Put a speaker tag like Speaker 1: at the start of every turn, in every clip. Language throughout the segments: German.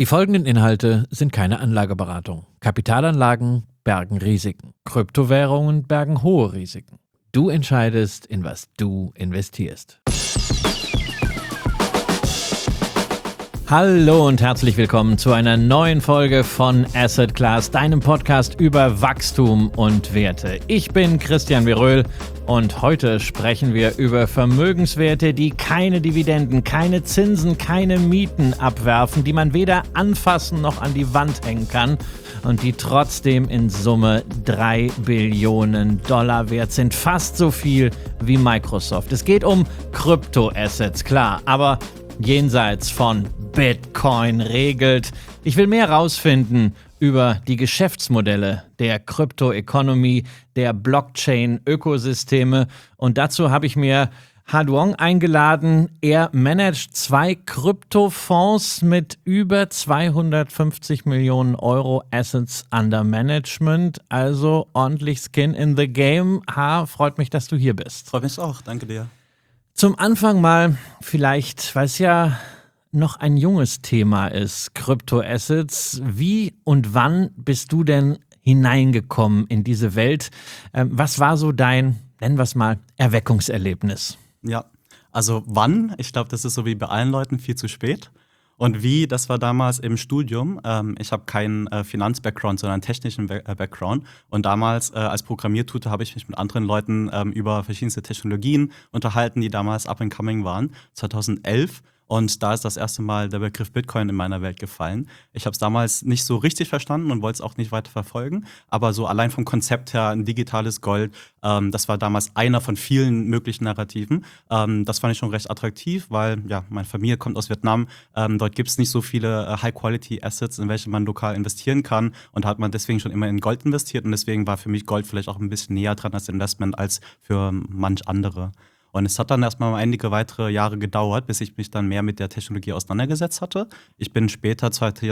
Speaker 1: Die folgenden Inhalte sind keine Anlageberatung. Kapitalanlagen bergen Risiken. Kryptowährungen bergen hohe Risiken. Du entscheidest, in was du investierst. Hallo und herzlich willkommen zu einer neuen Folge von Asset Class, deinem Podcast über Wachstum und Werte. Ich bin Christian Veröhl und heute sprechen wir über Vermögenswerte, die keine Dividenden, keine Zinsen, keine Mieten abwerfen, die man weder anfassen noch an die Wand hängen kann und die trotzdem in Summe $3 Billionen wert sind. Fast so viel wie Microsoft. Es geht um Kryptoassets, klar, aber jenseits von Bitcoin regelt. Ich will mehr rausfinden über die Geschäftsmodelle der Crypto-Economy, der Blockchain-Ökosysteme. Und dazu habe ich mir Ha Duong eingeladen. Er managt 2 Kryptofonds mit über 250 Millionen Euro Assets under Management. Also ordentlich Skin in the Game. Ha, freut mich, dass du hier bist.
Speaker 2: Freut mich auch, danke dir.
Speaker 1: Zum Anfang mal vielleicht, weil es ja noch ein junges Thema ist, Kryptoassets. Wie und wann bist du denn hineingekommen in diese Welt? Was war so dein, nennen wir es mal, Erweckungserlebnis?
Speaker 2: Ja, also wann? Ich glaube, das ist so wie bei allen Leuten viel zu spät. Und wie, das war damals im Studium. Ich habe keinen Finanz-Background, sondern einen technischen Background. Und damals als Programmiertutor habe ich mich mit anderen Leuten über verschiedenste Technologien unterhalten, die damals up and coming waren, 2011. Und da ist das erste Mal der Begriff Bitcoin in meiner Welt gefallen. Ich habe es damals nicht so richtig verstanden und wollte es auch nicht weiter verfolgen. Aber so allein vom Konzept her, ein digitales Gold, das war damals einer von vielen möglichen Narrativen. Das fand ich schon recht attraktiv, weil ja, meine Familie kommt aus Vietnam. Dort gibt es nicht so viele High-Quality-Assets, in welche man lokal investieren kann. Und hat man deswegen schon immer in Gold investiert. Und deswegen war für mich Gold vielleicht auch ein bisschen näher dran als Investment als für manch andere. Und es hat dann erstmal einige weitere Jahre gedauert, bis ich mich dann mehr mit der Technologie auseinandergesetzt hatte. Ich bin später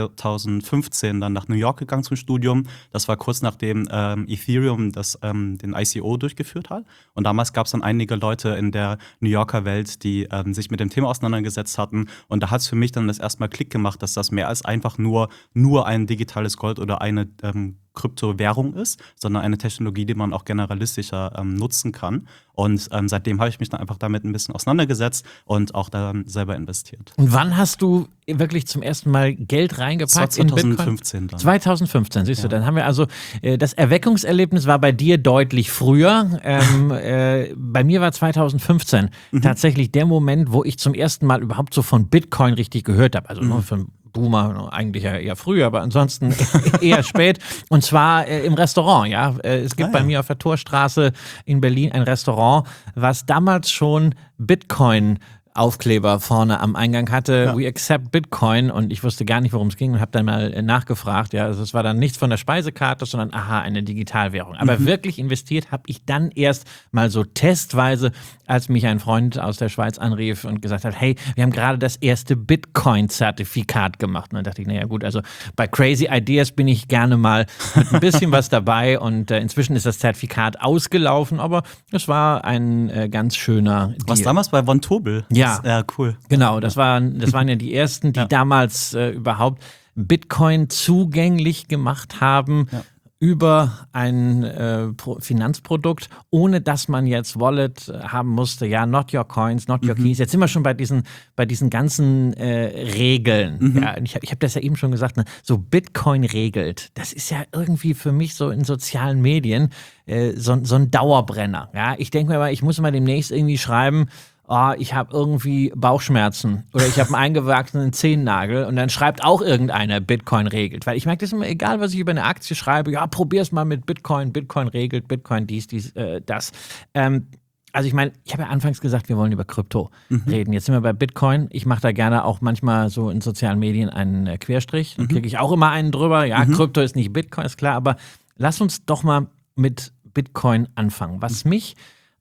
Speaker 2: 2015 dann nach New York gegangen zum Studium. Das war kurz nachdem Ethereum den ICO durchgeführt hat. Und damals gab es dann einige Leute in der New Yorker Welt, die sich mit dem Thema auseinandergesetzt hatten. Und da hat es für mich dann das erstmal Klick gemacht, dass das mehr als einfach nur ein digitales Gold oder eine Kryptowährung ist, sondern eine Technologie, die man auch generalistischer nutzen kann. Und seitdem habe ich mich dann einfach damit ein bisschen auseinandergesetzt und auch da selber investiert.
Speaker 1: Und wann hast du wirklich zum ersten Mal Geld reingepackt in Bitcoin?
Speaker 2: 2015 dann.
Speaker 1: 2015, siehst du, dann haben wir also, das Erweckungserlebnis war bei dir deutlich früher. Bei mir war 2015 tatsächlich der Moment, wo ich zum ersten Mal überhaupt so von Bitcoin richtig gehört habe. Also nur von Boomer, eigentlich ja eher früh, aber ansonsten eher spät. Und zwar im Restaurant, ja. Es gibt bei mir auf der Torstraße in Berlin ein Restaurant, was damals schon Bitcoin-Aufkleber vorne am Eingang hatte. Ja. We accept Bitcoin. Und ich wusste gar nicht, worum es ging und habe dann mal nachgefragt. Ja, also es war dann nichts von der Speisekarte, sondern eine Digitalwährung. Aber wirklich investiert habe ich dann erst mal so testweise, als mich ein Freund aus der Schweiz anrief und gesagt hat, hey, wir haben gerade das erste Bitcoin-Zertifikat gemacht. Und dann dachte ich, naja gut, also bei Crazy Ideas bin ich gerne mal mit ein bisschen was dabei. Und inzwischen ist das Zertifikat ausgelaufen, aber es war ein ganz schöner Deal.
Speaker 2: Was damals bei Von Tobel?
Speaker 1: Ja,
Speaker 2: cool.
Speaker 1: Genau, das waren ja die ersten, die damals überhaupt Bitcoin zugänglich gemacht haben. Ja. Über ein Finanzprodukt, ohne dass man jetzt Wallet haben musste. Ja, not your coins, not your keys. Jetzt sind wir schon bei diesen ganzen Regeln. Ja, ich hab das ja eben schon gesagt, ne? So Bitcoin regelt. Das ist ja irgendwie für mich so in sozialen Medien so ein Dauerbrenner. Ja, ich denke mir mal, ich muss mal demnächst irgendwie schreiben, ich habe irgendwie Bauchschmerzen oder ich habe einen eingewachsenen Zehennagel und dann schreibt auch irgendeiner, Bitcoin regelt. Weil ich merke, das ist immer egal, was ich über eine Aktie schreibe, ja, probier's mal mit Bitcoin, Bitcoin regelt, Bitcoin dies, das. Also ich meine, ich habe ja anfangs gesagt, wir wollen über Krypto reden. Jetzt sind wir bei Bitcoin. Ich mache da gerne auch manchmal so in sozialen Medien einen Querstrich. Dann kriege ich auch immer einen drüber. Ja, Krypto ist nicht Bitcoin, ist klar. Aber lass uns doch mal mit Bitcoin anfangen. Was mich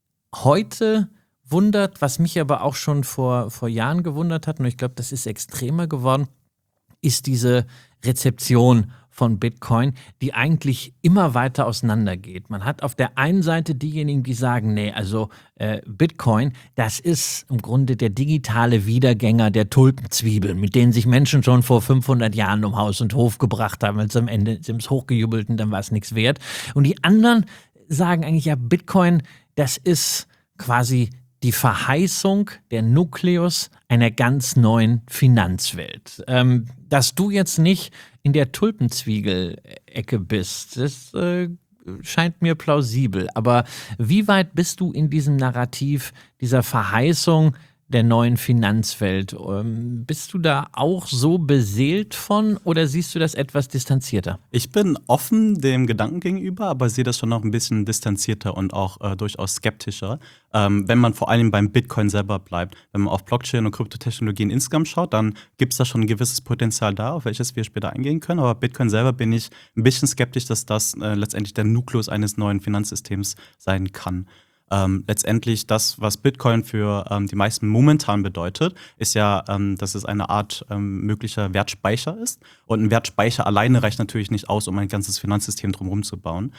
Speaker 1: heute wundert, was mich aber auch schon vor Jahren gewundert hat, und ich glaube, das ist extremer geworden, ist diese Rezeption von Bitcoin, die eigentlich immer weiter auseinandergeht. Man hat auf der einen Seite diejenigen, die sagen, nee, also Bitcoin, das ist im Grunde der digitale Wiedergänger der Tulpenzwiebeln, mit denen sich Menschen schon vor 500 Jahren um Haus und Hof gebracht haben, als am Ende sind es hochgejubelt und dann war es nichts wert. Und die anderen sagen eigentlich, ja, Bitcoin, das ist quasi die Verheißung, der Nukleus einer ganz neuen Finanzwelt. Dass du jetzt nicht in der Tulpenzwiebel-Ecke bist, das scheint mir plausibel. Aber wie weit bist du in diesem Narrativ dieser Verheißung der neuen Finanzwelt? Bist du da auch so beseelt von oder siehst du das etwas distanzierter?
Speaker 2: Ich bin offen dem Gedanken gegenüber, aber sehe das schon noch ein bisschen distanzierter und auch durchaus skeptischer. Wenn man vor allem beim Bitcoin selber bleibt. Wenn man auf Blockchain und Kryptotechnologien insgesamt schaut, dann gibt es da schon ein gewisses Potenzial da, auf welches wir später eingehen können. Aber Bitcoin selber bin ich ein bisschen skeptisch, dass das letztendlich der Nukleus eines neuen Finanzsystems sein kann. Letztendlich das, was Bitcoin für die meisten momentan bedeutet, ist ja, dass es eine Art möglicher Wertspeicher ist. Und ein Wertspeicher alleine reicht natürlich nicht aus, um ein ganzes Finanzsystem drumherum zu bauen.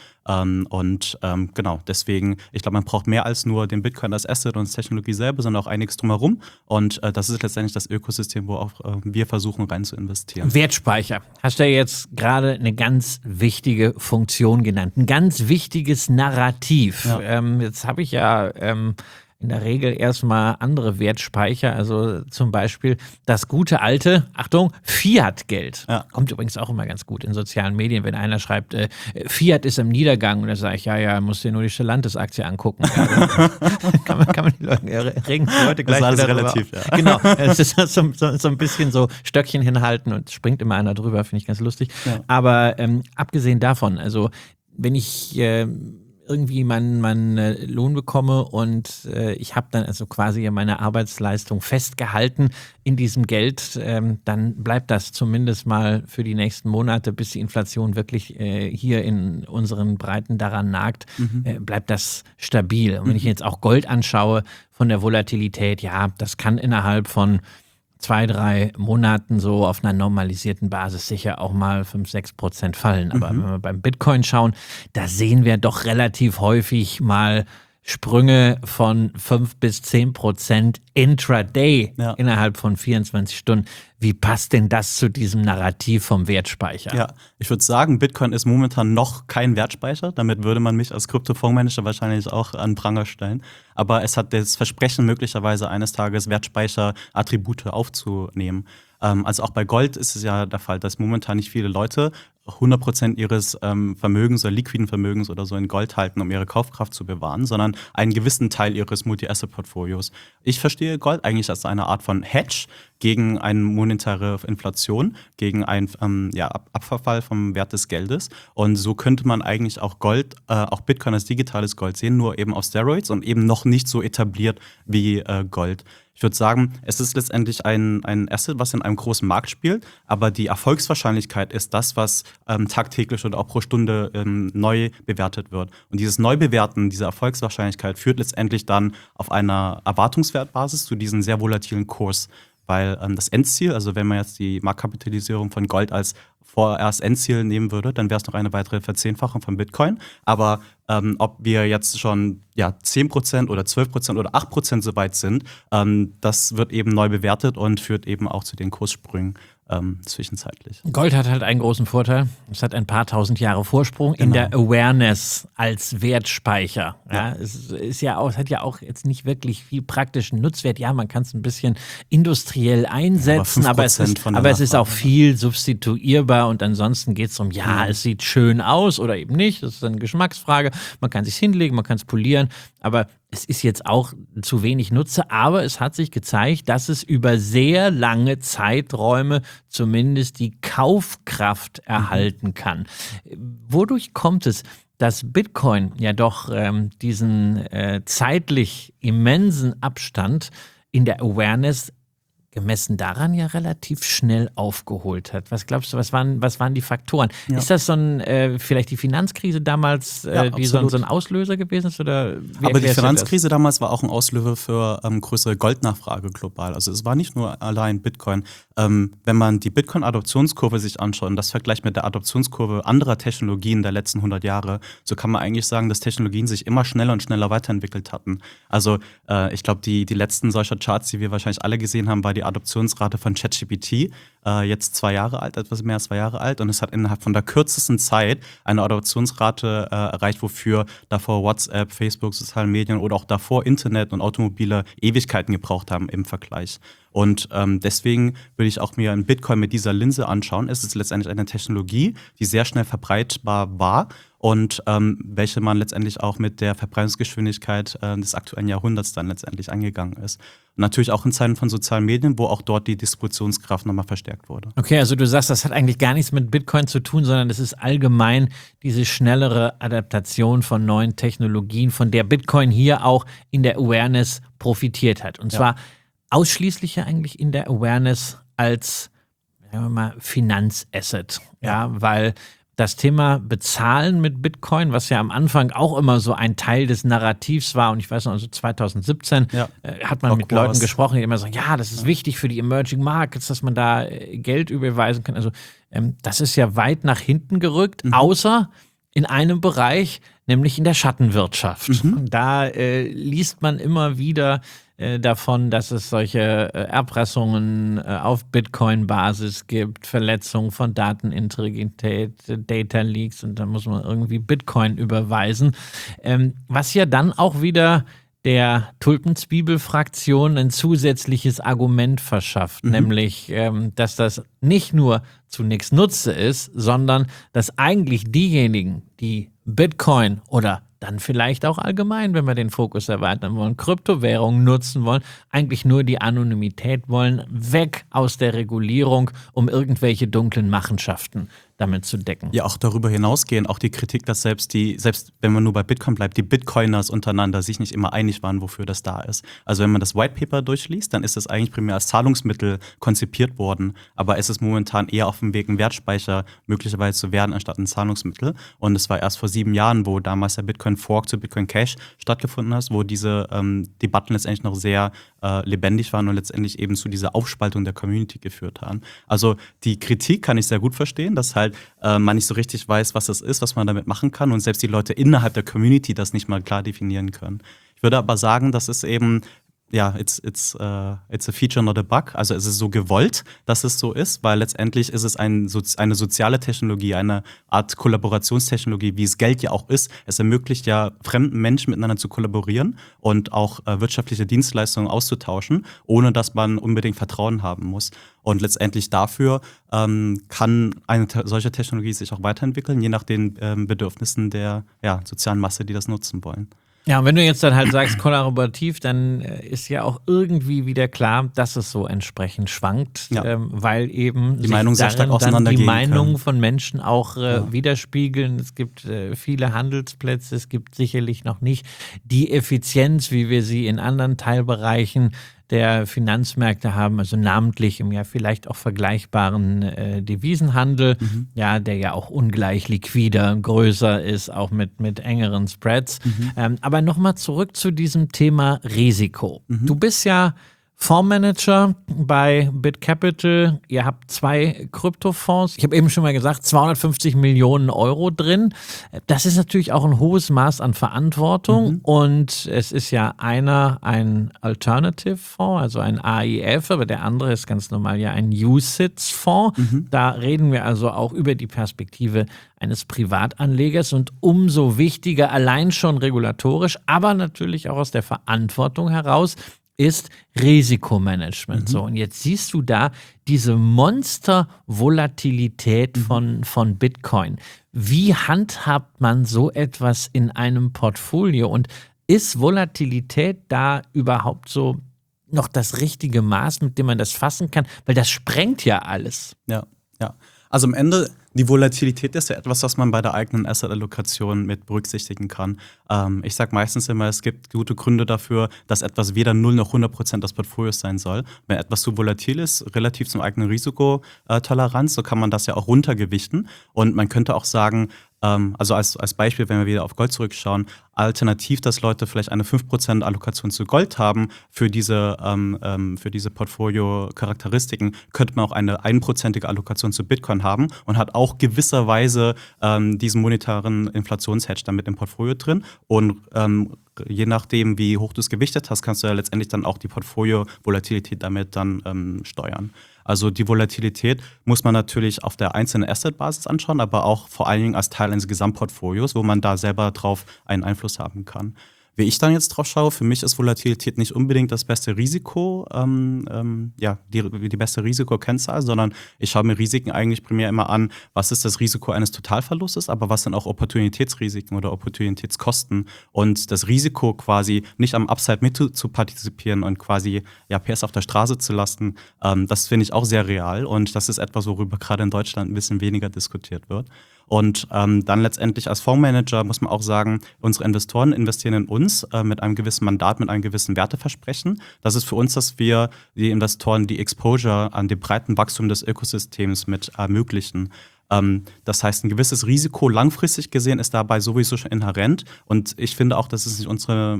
Speaker 2: Genau, deswegen, ich glaube, man braucht mehr als nur den Bitcoin als Asset und als Technologie selber, sondern auch einiges drumherum. Und das ist letztendlich das Ökosystem, wo auch wir versuchen, rein zu investieren.
Speaker 1: Wertspeicher. Hast du ja jetzt gerade eine ganz wichtige Funktion genannt. Ein ganz wichtiges Narrativ. Ja. Jetzt habe ich ja in der Regel erstmal andere Wertspeicher, also zum Beispiel das gute alte, Achtung, Fiat-Geld. Ja. Kommt übrigens auch immer ganz gut in sozialen Medien, wenn einer schreibt, Fiat ist im Niedergang und dann sage ich, ja, musst dir nur die Stellantis-Aktie angucken. Ja, kann man die Leute, regen die Leute gleich
Speaker 2: das ist
Speaker 1: wieder
Speaker 2: alles relativ,
Speaker 1: ja. Genau, es ist so ein bisschen so Stöckchen hinhalten und springt immer einer drüber, finde ich ganz lustig. Ja. Aber abgesehen davon, also wenn ich irgendwie meinen Lohn bekomme und ich habe dann also quasi meine Arbeitsleistung festgehalten in diesem Geld, dann bleibt das zumindest mal für die nächsten Monate, bis die Inflation wirklich hier in unseren Breiten daran nagt, bleibt das stabil. Und wenn ich jetzt auch Gold anschaue von der Volatilität, ja, das kann innerhalb von 2-3 Monaten so auf einer normalisierten Basis sicher auch mal 5-6% fallen. Aber wenn wir beim Bitcoin schauen, da sehen wir doch relativ häufig mal Sprünge von 5-10% intraday innerhalb von 24 Stunden. Wie passt denn das zu diesem Narrativ vom Wertspeicher?
Speaker 2: Ja, ich würde sagen, Bitcoin ist momentan noch kein Wertspeicher. Damit würde man mich als Kryptofondsmanager wahrscheinlich auch an Pranger stellen. Aber es hat das Versprechen, möglicherweise eines Tages Wertspeicher-Attribute aufzunehmen. Also auch bei Gold ist es ja der Fall, dass momentan nicht viele Leute 100% ihres Vermögens oder liquiden Vermögens oder so in Gold halten, um ihre Kaufkraft zu bewahren, sondern einen gewissen Teil ihres Multi-Asset-Portfolios. Ich verstehe Gold eigentlich als eine Art von Hedge gegen eine monetäre Inflation, gegen einen Abverfall vom Wert des Geldes. Und so könnte man eigentlich auch Gold, auch Bitcoin als digitales Gold sehen, nur eben auf Steroids und eben noch nicht so etabliert wie Gold. Ich würde sagen, es ist letztendlich ein Asset, was in einem großen Markt spielt, aber die Erfolgswahrscheinlichkeit ist das, was tagtäglich oder auch pro Stunde neu bewertet wird. Und dieses Neubewerten, diese Erfolgswahrscheinlichkeit führt letztendlich dann auf einer Erwartungswertbasis zu diesem sehr volatilen Kurs. Weil das Endziel, also wenn man jetzt die Marktkapitalisierung von Gold als vorerst Endziel nehmen würde, dann wäre es noch eine weitere Verzehnfachung von Bitcoin. Aber ob wir jetzt schon 10% oder 12% oder 8% so weit sind, das wird eben neu bewertet und führt eben auch zu den Kurssprüngen zwischenzeitlich.
Speaker 1: Gold hat halt einen großen Vorteil. Es hat ein paar tausend Jahre Vorsprung in der Awareness als Wertspeicher. Ja, es hat ja auch jetzt nicht wirklich viel praktischen Nutzwert. Ja, man kann es ein bisschen industriell einsetzen, aber es ist auch viel substituierbar und ansonsten geht es um, es sieht schön aus oder eben nicht. Das ist eine Geschmacksfrage. Man kann sich hinlegen, man kann es polieren, aber es ist jetzt auch zu wenig Nutzer, aber es hat sich gezeigt, dass es über sehr lange Zeiträume zumindest die Kaufkraft erhalten kann. Wodurch kommt es, dass Bitcoin ja doch diesen zeitlich immensen Abstand in der Awareness gemessen daran ja relativ schnell aufgeholt hat. Was glaubst du, was waren die Faktoren? Ja. Ist das vielleicht die Finanzkrise damals, die so ein Auslöser gewesen ist? Oder
Speaker 2: aber die Finanzkrise damals war auch ein Auslöser für größere Goldnachfrage global. Also es war nicht nur allein Bitcoin. Wenn man die Bitcoin-Adoptionskurve sich anschaut und das vergleicht mit der Adoptionskurve anderer Technologien der letzten 100 Jahre, so kann man eigentlich sagen, dass Technologien sich immer schneller und schneller weiterentwickelt hatten. Also ich glaube, die letzten solcher Charts, die wir wahrscheinlich alle gesehen haben, war die Adoptionsrate von ChatGPT, jetzt 2 Jahre alt, etwas mehr als 2 Jahre alt. Und es hat innerhalb von der kürzesten Zeit eine Adoptionsrate erreicht, wofür davor WhatsApp, Facebook, soziale Medien oder auch davor Internet und Automobile Ewigkeiten gebraucht haben im Vergleich. Und deswegen würde ich auch mir einen Bitcoin mit dieser Linse anschauen. Es ist letztendlich eine Technologie, die sehr schnell verbreitbar war und welche man letztendlich auch mit der Verbreitungsgeschwindigkeit des aktuellen Jahrhunderts dann letztendlich angegangen ist. Und natürlich auch in Zeiten von sozialen Medien, wo auch dort die Distributionskraft nochmal verstärkt wurde.
Speaker 1: Okay, also du sagst, das hat eigentlich gar nichts mit Bitcoin zu tun, sondern es ist allgemein diese schnellere Adaptation von neuen Technologien, von der Bitcoin hier auch in der Awareness profitiert hat. Und zwar ausschließlich ja eigentlich in der Awareness als, sagen wir mal, Finanzasset. Ja, weil das Thema Bezahlen mit Bitcoin, was ja am Anfang auch immer so ein Teil des Narrativs war, und ich weiß noch, also 2017 hat man mit Leuten gesprochen, die immer sagen, ja, das ist wichtig für die Emerging Markets, dass man da Geld überweisen kann. Also das ist ja weit nach hinten gerückt, außer in einem Bereich, nämlich in der Schattenwirtschaft. Da liest man immer wieder davon, dass es solche Erpressungen auf Bitcoin-Basis gibt, Verletzungen von Datenintegrität, Data Leaks, und dann muss man irgendwie Bitcoin überweisen. Was ja dann auch wieder der Tulpenzwiebel-Fraktion ein zusätzliches Argument verschafft, nämlich, dass das nicht nur zunächst Nutze ist, sondern dass eigentlich diejenigen, die Bitcoin oder dann vielleicht auch allgemein, wenn wir den Fokus erweitern wollen, Kryptowährungen nutzen wollen, eigentlich nur die Anonymität wollen, weg aus der Regulierung, um irgendwelche dunklen Machenschaften damit zu decken.
Speaker 2: Ja, auch darüber hinausgehend, auch die Kritik, dass selbst wenn man nur bei Bitcoin bleibt, die Bitcoiners untereinander sich nicht immer einig waren, wofür das da ist. Also wenn man das White Paper durchliest, dann ist es eigentlich primär als Zahlungsmittel konzipiert worden, aber es ist momentan eher auf dem Weg, ein Wertspeicher möglicherweise zu werden, anstatt ein Zahlungsmittel. Und es war erst vor 7 Jahren, wo damals der Bitcoin Fork zu Bitcoin Cash stattgefunden hat, wo diese Debatten letztendlich noch sehr lebendig waren und letztendlich eben zu dieser Aufspaltung der Community geführt haben. Also die Kritik kann ich sehr gut verstehen, dass halt man nicht so richtig weiß, was das ist, was man damit machen kann und selbst die Leute innerhalb der Community das nicht mal klar definieren können. Ich würde aber sagen, das ist eben it's a feature, not a bug. Also es ist so gewollt, dass es so ist, weil letztendlich ist es eine soziale Technologie, eine Art Kollaborationstechnologie, wie es Geld ja auch ist. Es ermöglicht ja fremden Menschen miteinander zu kollaborieren und auch wirtschaftliche Dienstleistungen auszutauschen, ohne dass man unbedingt Vertrauen haben muss. Und letztendlich dafür kann eine solche Technologie sich auch weiterentwickeln, je nach den Bedürfnissen der sozialen Masse, die das nutzen wollen.
Speaker 1: Ja, und wenn du jetzt dann halt sagst kollaborativ, dann ist ja auch irgendwie wieder klar, dass es so entsprechend schwankt, weil eben
Speaker 2: die Meinungen sehr stark
Speaker 1: auseinandergehen, die Meinungen von Menschen auch widerspiegeln. Es gibt viele Handelsplätze, es gibt sicherlich noch nicht die Effizienz, wie wir sie in anderen Teilbereichen der Finanzmärkte haben, also namentlich im ja vielleicht auch vergleichbaren Devisenhandel, der ja auch ungleich liquider, größer ist, auch mit engeren Spreads. Aber nochmal zurück zu diesem Thema Risiko. Du bist ja Fondsmanager bei BitCapital. Ihr habt 2 Kryptofonds. Ich habe eben schon mal gesagt, 250 Millionen Euro drin. Das ist natürlich auch ein hohes Maß an Verantwortung. Und es ist ja ein Alternative-Fonds, also ein AIF, aber der andere ist ganz normal ja ein UCITS-Fonds. Da reden wir also auch über die Perspektive eines Privatanlegers und umso wichtiger, allein schon regulatorisch, aber natürlich auch aus der Verantwortung heraus, ist Risikomanagement. So, und jetzt siehst du da diese Monster-Volatilität von Bitcoin. Wie handhabt man so etwas in einem Portfolio? Und ist Volatilität da überhaupt so noch das richtige Maß, mit dem man das fassen kann? Weil das sprengt ja alles.
Speaker 2: Ja. Also am Ende, die Volatilität ist ja etwas, was man bei der eigenen Asset-Allokation mit berücksichtigen kann. Ich sage meistens immer, es gibt gute Gründe dafür, dass etwas weder 0 noch 100% des Portfolios sein soll. Wenn etwas zu volatil ist, relativ zum eigenen Risikotoleranz, so kann man das ja auch runtergewichten. Und man könnte auch sagen, also als Beispiel, wenn wir wieder auf Gold zurückschauen, alternativ, dass Leute vielleicht eine 5% Allokation zu Gold haben für diese Portfolio-Charakteristiken, könnte man auch eine 1%ige Allokation zu Bitcoin haben und hat auch gewisserweise diesen monetären Inflationshedge damit im Portfolio drin. Und je nachdem, wie hoch du es gewichtet hast, kannst du ja letztendlich dann auch die Portfolio-Volatilität damit dann steuern. Also die Volatilität muss man natürlich auf der einzelnen Asset-Basis anschauen, aber auch vor allen Dingen als Teil eines Gesamtportfolios, wo man da selber drauf einen Einfluss haben kann. Wie ich dann jetzt drauf schaue, für mich ist Volatilität nicht unbedingt das beste Risiko, die beste Risikokennzahl, sondern ich schaue mir Risiken eigentlich primär immer an, was ist das Risiko eines Totalverlustes, aber was sind auch Opportunitätsrisiken oder Opportunitätskosten und das Risiko quasi nicht am Upside mit zu partizipieren und quasi PS auf der Straße zu lassen, das finde ich auch sehr real und das ist etwas, worüber gerade in Deutschland ein bisschen weniger diskutiert wird. Und dann letztendlich als Fondsmanager muss man auch sagen, unsere Investoren investieren in uns mit einem gewissen Mandat, mit einem gewissen Werteversprechen. Das ist für uns, dass wir die Investoren die Exposure an dem breiten Wachstum des Ökosystems mit ermöglichen. Das heißt, ein gewisses Risiko langfristig gesehen ist dabei sowieso schon inhärent. Und ich finde auch, das ist nicht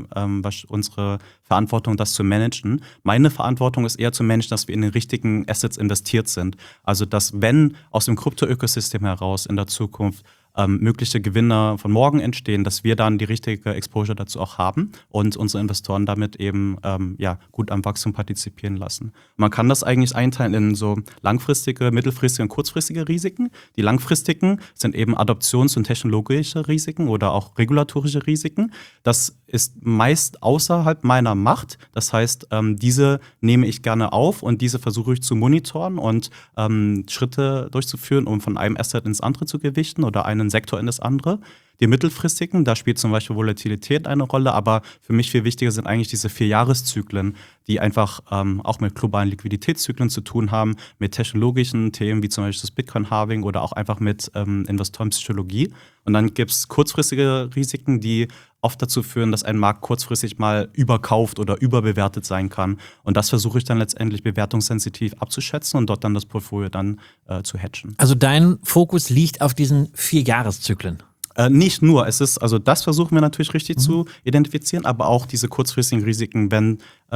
Speaker 2: unsere Verantwortung, das zu managen. Meine Verantwortung ist eher zu managen, dass wir in den richtigen Assets investiert sind. Also, dass wenn aus dem Krypto-Ökosystem heraus in der Zukunft mögliche Gewinner von morgen entstehen, dass wir dann die richtige Exposure dazu auch haben und unsere Investoren damit eben gut am Wachstum partizipieren lassen. Man kann das eigentlich einteilen in so langfristige, mittelfristige und kurzfristige Risiken. Die langfristigen sind eben Adoptions- und technologische Risiken oder auch regulatorische Risiken. Das ist meist außerhalb meiner Macht. Das heißt, diese nehme ich gerne auf und diese versuche ich zu monitoren und Schritte durchzuführen, um von einem Asset ins andere zu gewichten oder einen Sektor in das andere. Die mittelfristigen, da spielt zum Beispiel Volatilität eine Rolle, aber für mich viel wichtiger sind eigentlich diese 4-Jahreszyklen, die einfach auch mit globalen Liquiditätszyklen zu tun haben, mit technologischen Themen wie zum Beispiel das Bitcoin-Halving oder auch einfach mit Investorenpsychologie. Und dann gibt es kurzfristige Risiken, die oft dazu führen, dass ein Markt kurzfristig mal überkauft oder überbewertet sein kann. Und das versuche ich dann letztendlich bewertungssensitiv abzuschätzen und dort dann das Portfolio dann zu hedgen.
Speaker 1: Also dein Fokus liegt auf diesen 4-Jahreszyklen?
Speaker 2: Nicht nur. Das versuchen wir natürlich richtig zu identifizieren, aber auch diese kurzfristigen Risiken, wenn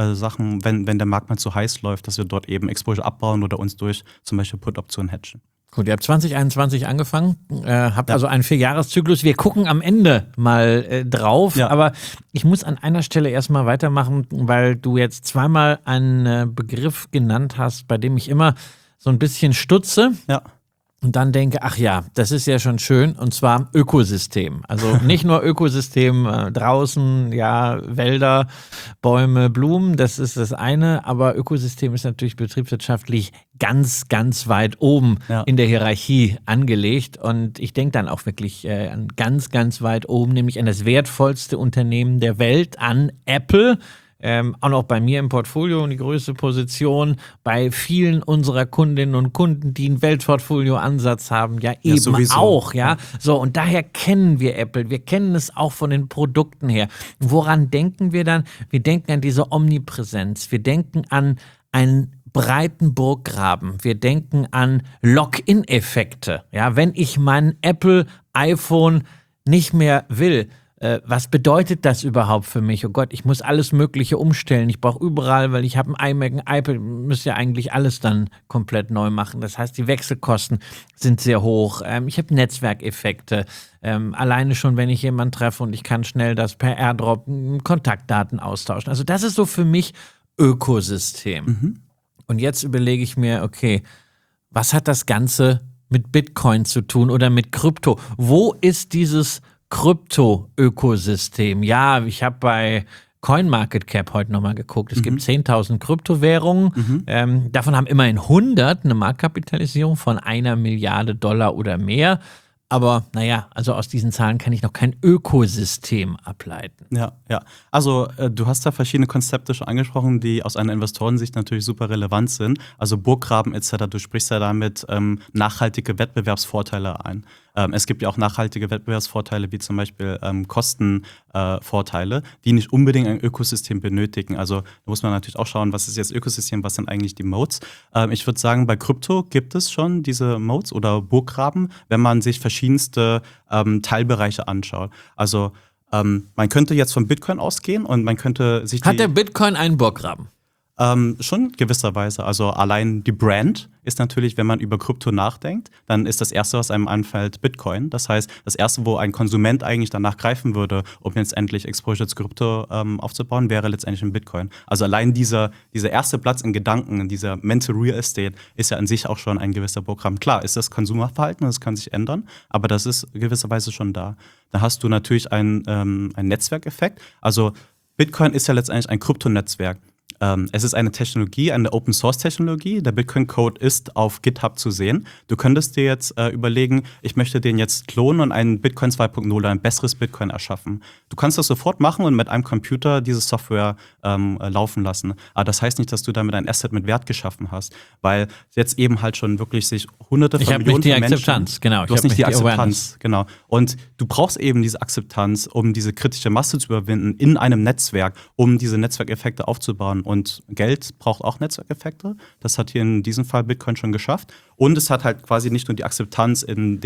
Speaker 2: der Markt mal zu heiß läuft, dass wir dort eben Exposure abbauen oder uns durch zum Beispiel Put-Optionen hedgen.
Speaker 1: Gut, ihr habt 2021 angefangen, habt also einen 4-Jahreszyklus. Wir gucken am Ende mal drauf, aber ich muss an einer Stelle erstmal weitermachen, weil du jetzt zweimal einen Begriff genannt hast, bei dem ich immer so ein bisschen stutze. Ja. Und dann denke, ach ja, das ist ja schon schön, und zwar Ökosystem. Also nicht nur Ökosystem draußen, ja, Wälder, Bäume, Blumen, das ist das eine, aber Ökosystem ist natürlich betriebswirtschaftlich ganz, ganz weit oben in der Hierarchie angelegt. Und ich denke dann auch wirklich an ganz, ganz weit oben, nämlich an das wertvollste Unternehmen der Welt, an Apple. Auch noch bei mir im Portfolio die größte Position, bei vielen unserer Kundinnen und Kunden, die einen Weltportfolio-Ansatz haben, eben sowieso. Auch, So, und daher kennen wir Apple, wir kennen es auch von den Produkten her. Woran denken wir dann? Wir denken an diese Omnipräsenz, wir denken an einen breiten Burggraben, wir denken an Lock-in-Effekte. Ja, wenn ich mein Apple iPhone nicht mehr will, was bedeutet das überhaupt für mich? Oh Gott, ich muss alles Mögliche umstellen. Ich brauche überall, weil ich habe ein iMac, ein iPad, müsste ja eigentlich alles dann komplett neu machen. Das heißt, die Wechselkosten sind sehr hoch. Ich habe Netzwerkeffekte. Alleine schon, wenn ich jemanden treffe und ich kann schnell das per AirDrop Kontaktdaten austauschen. Also das ist so für mich Ökosystem. Und jetzt überlege ich mir, okay, was hat das Ganze mit Bitcoin zu tun oder mit Krypto? Wo ist dieses Krypto-Ökosystem? Ja, ich habe bei CoinMarketCap heute nochmal geguckt. Es gibt 10.000 Kryptowährungen. Davon haben immerhin 100 eine Marktkapitalisierung von $1 Milliarde oder mehr. Aber naja, also aus diesen Zahlen kann ich noch kein Ökosystem ableiten.
Speaker 2: Ja, ja. Also du hast da verschiedene Konzepte schon angesprochen, die aus einer Investorensicht natürlich super relevant sind. Also Burggraben etc., du sprichst ja damit nachhaltige Wettbewerbsvorteile ein. Es gibt ja auch nachhaltige Wettbewerbsvorteile, wie zum Beispiel Kostenvorteile, die nicht unbedingt ein Ökosystem benötigen. Also da muss man natürlich auch schauen, was ist jetzt Ökosystem, was sind eigentlich die Moats. Ich würde sagen, bei Krypto gibt es schon diese Moats oder Burggraben, wenn man sich verschiedenste Teilbereiche anschaut. Also man könnte jetzt von Bitcoin ausgehen und man könnte sich
Speaker 1: Hat der Bitcoin einen Burggraben?
Speaker 2: Schon gewisserweise. Also allein die Brand ist natürlich, wenn man über Krypto nachdenkt, dann ist das Erste, was einem anfällt, Bitcoin. Das heißt, das Erste, wo ein Konsument eigentlich danach greifen würde, um jetzt endlich Exposure zu Krypto aufzubauen, wäre letztendlich ein Bitcoin. Also allein dieser erste Platz in Gedanken, dieser Mental Real Estate, ist ja an sich auch schon ein gewisser Programm. Klar, ist das Konsumerverhalten, das kann sich ändern, aber das ist gewisserweise schon da. Da hast du natürlich einen Netzwerkeffekt. Also Bitcoin ist ja letztendlich ein Kryptonetzwerk. Es ist eine Technologie, eine Open-Source-Technologie. Der Bitcoin-Code ist auf GitHub zu sehen. Du könntest dir jetzt überlegen, ich möchte den jetzt klonen und einen Bitcoin 2.0 oder ein besseres Bitcoin erschaffen. Du kannst das sofort machen und mit einem Computer diese Software laufen lassen. Aber das heißt nicht, dass du damit ein Asset mit Wert geschaffen hast, weil jetzt eben halt schon wirklich sich hunderte von Millionen von Menschen...
Speaker 1: Ich habe nicht die Akzeptanz, genau.
Speaker 2: Du hast nicht die Akzeptanz, genau. Und du brauchst eben diese Akzeptanz, um diese kritische Masse zu überwinden in einem Netzwerk, um diese Netzwerkeffekte aufzubauen. Und Geld braucht auch Netzwerkeffekte. Das hat hier in diesem Fall Bitcoin schon geschafft. Und es hat halt quasi nicht nur die Akzeptanz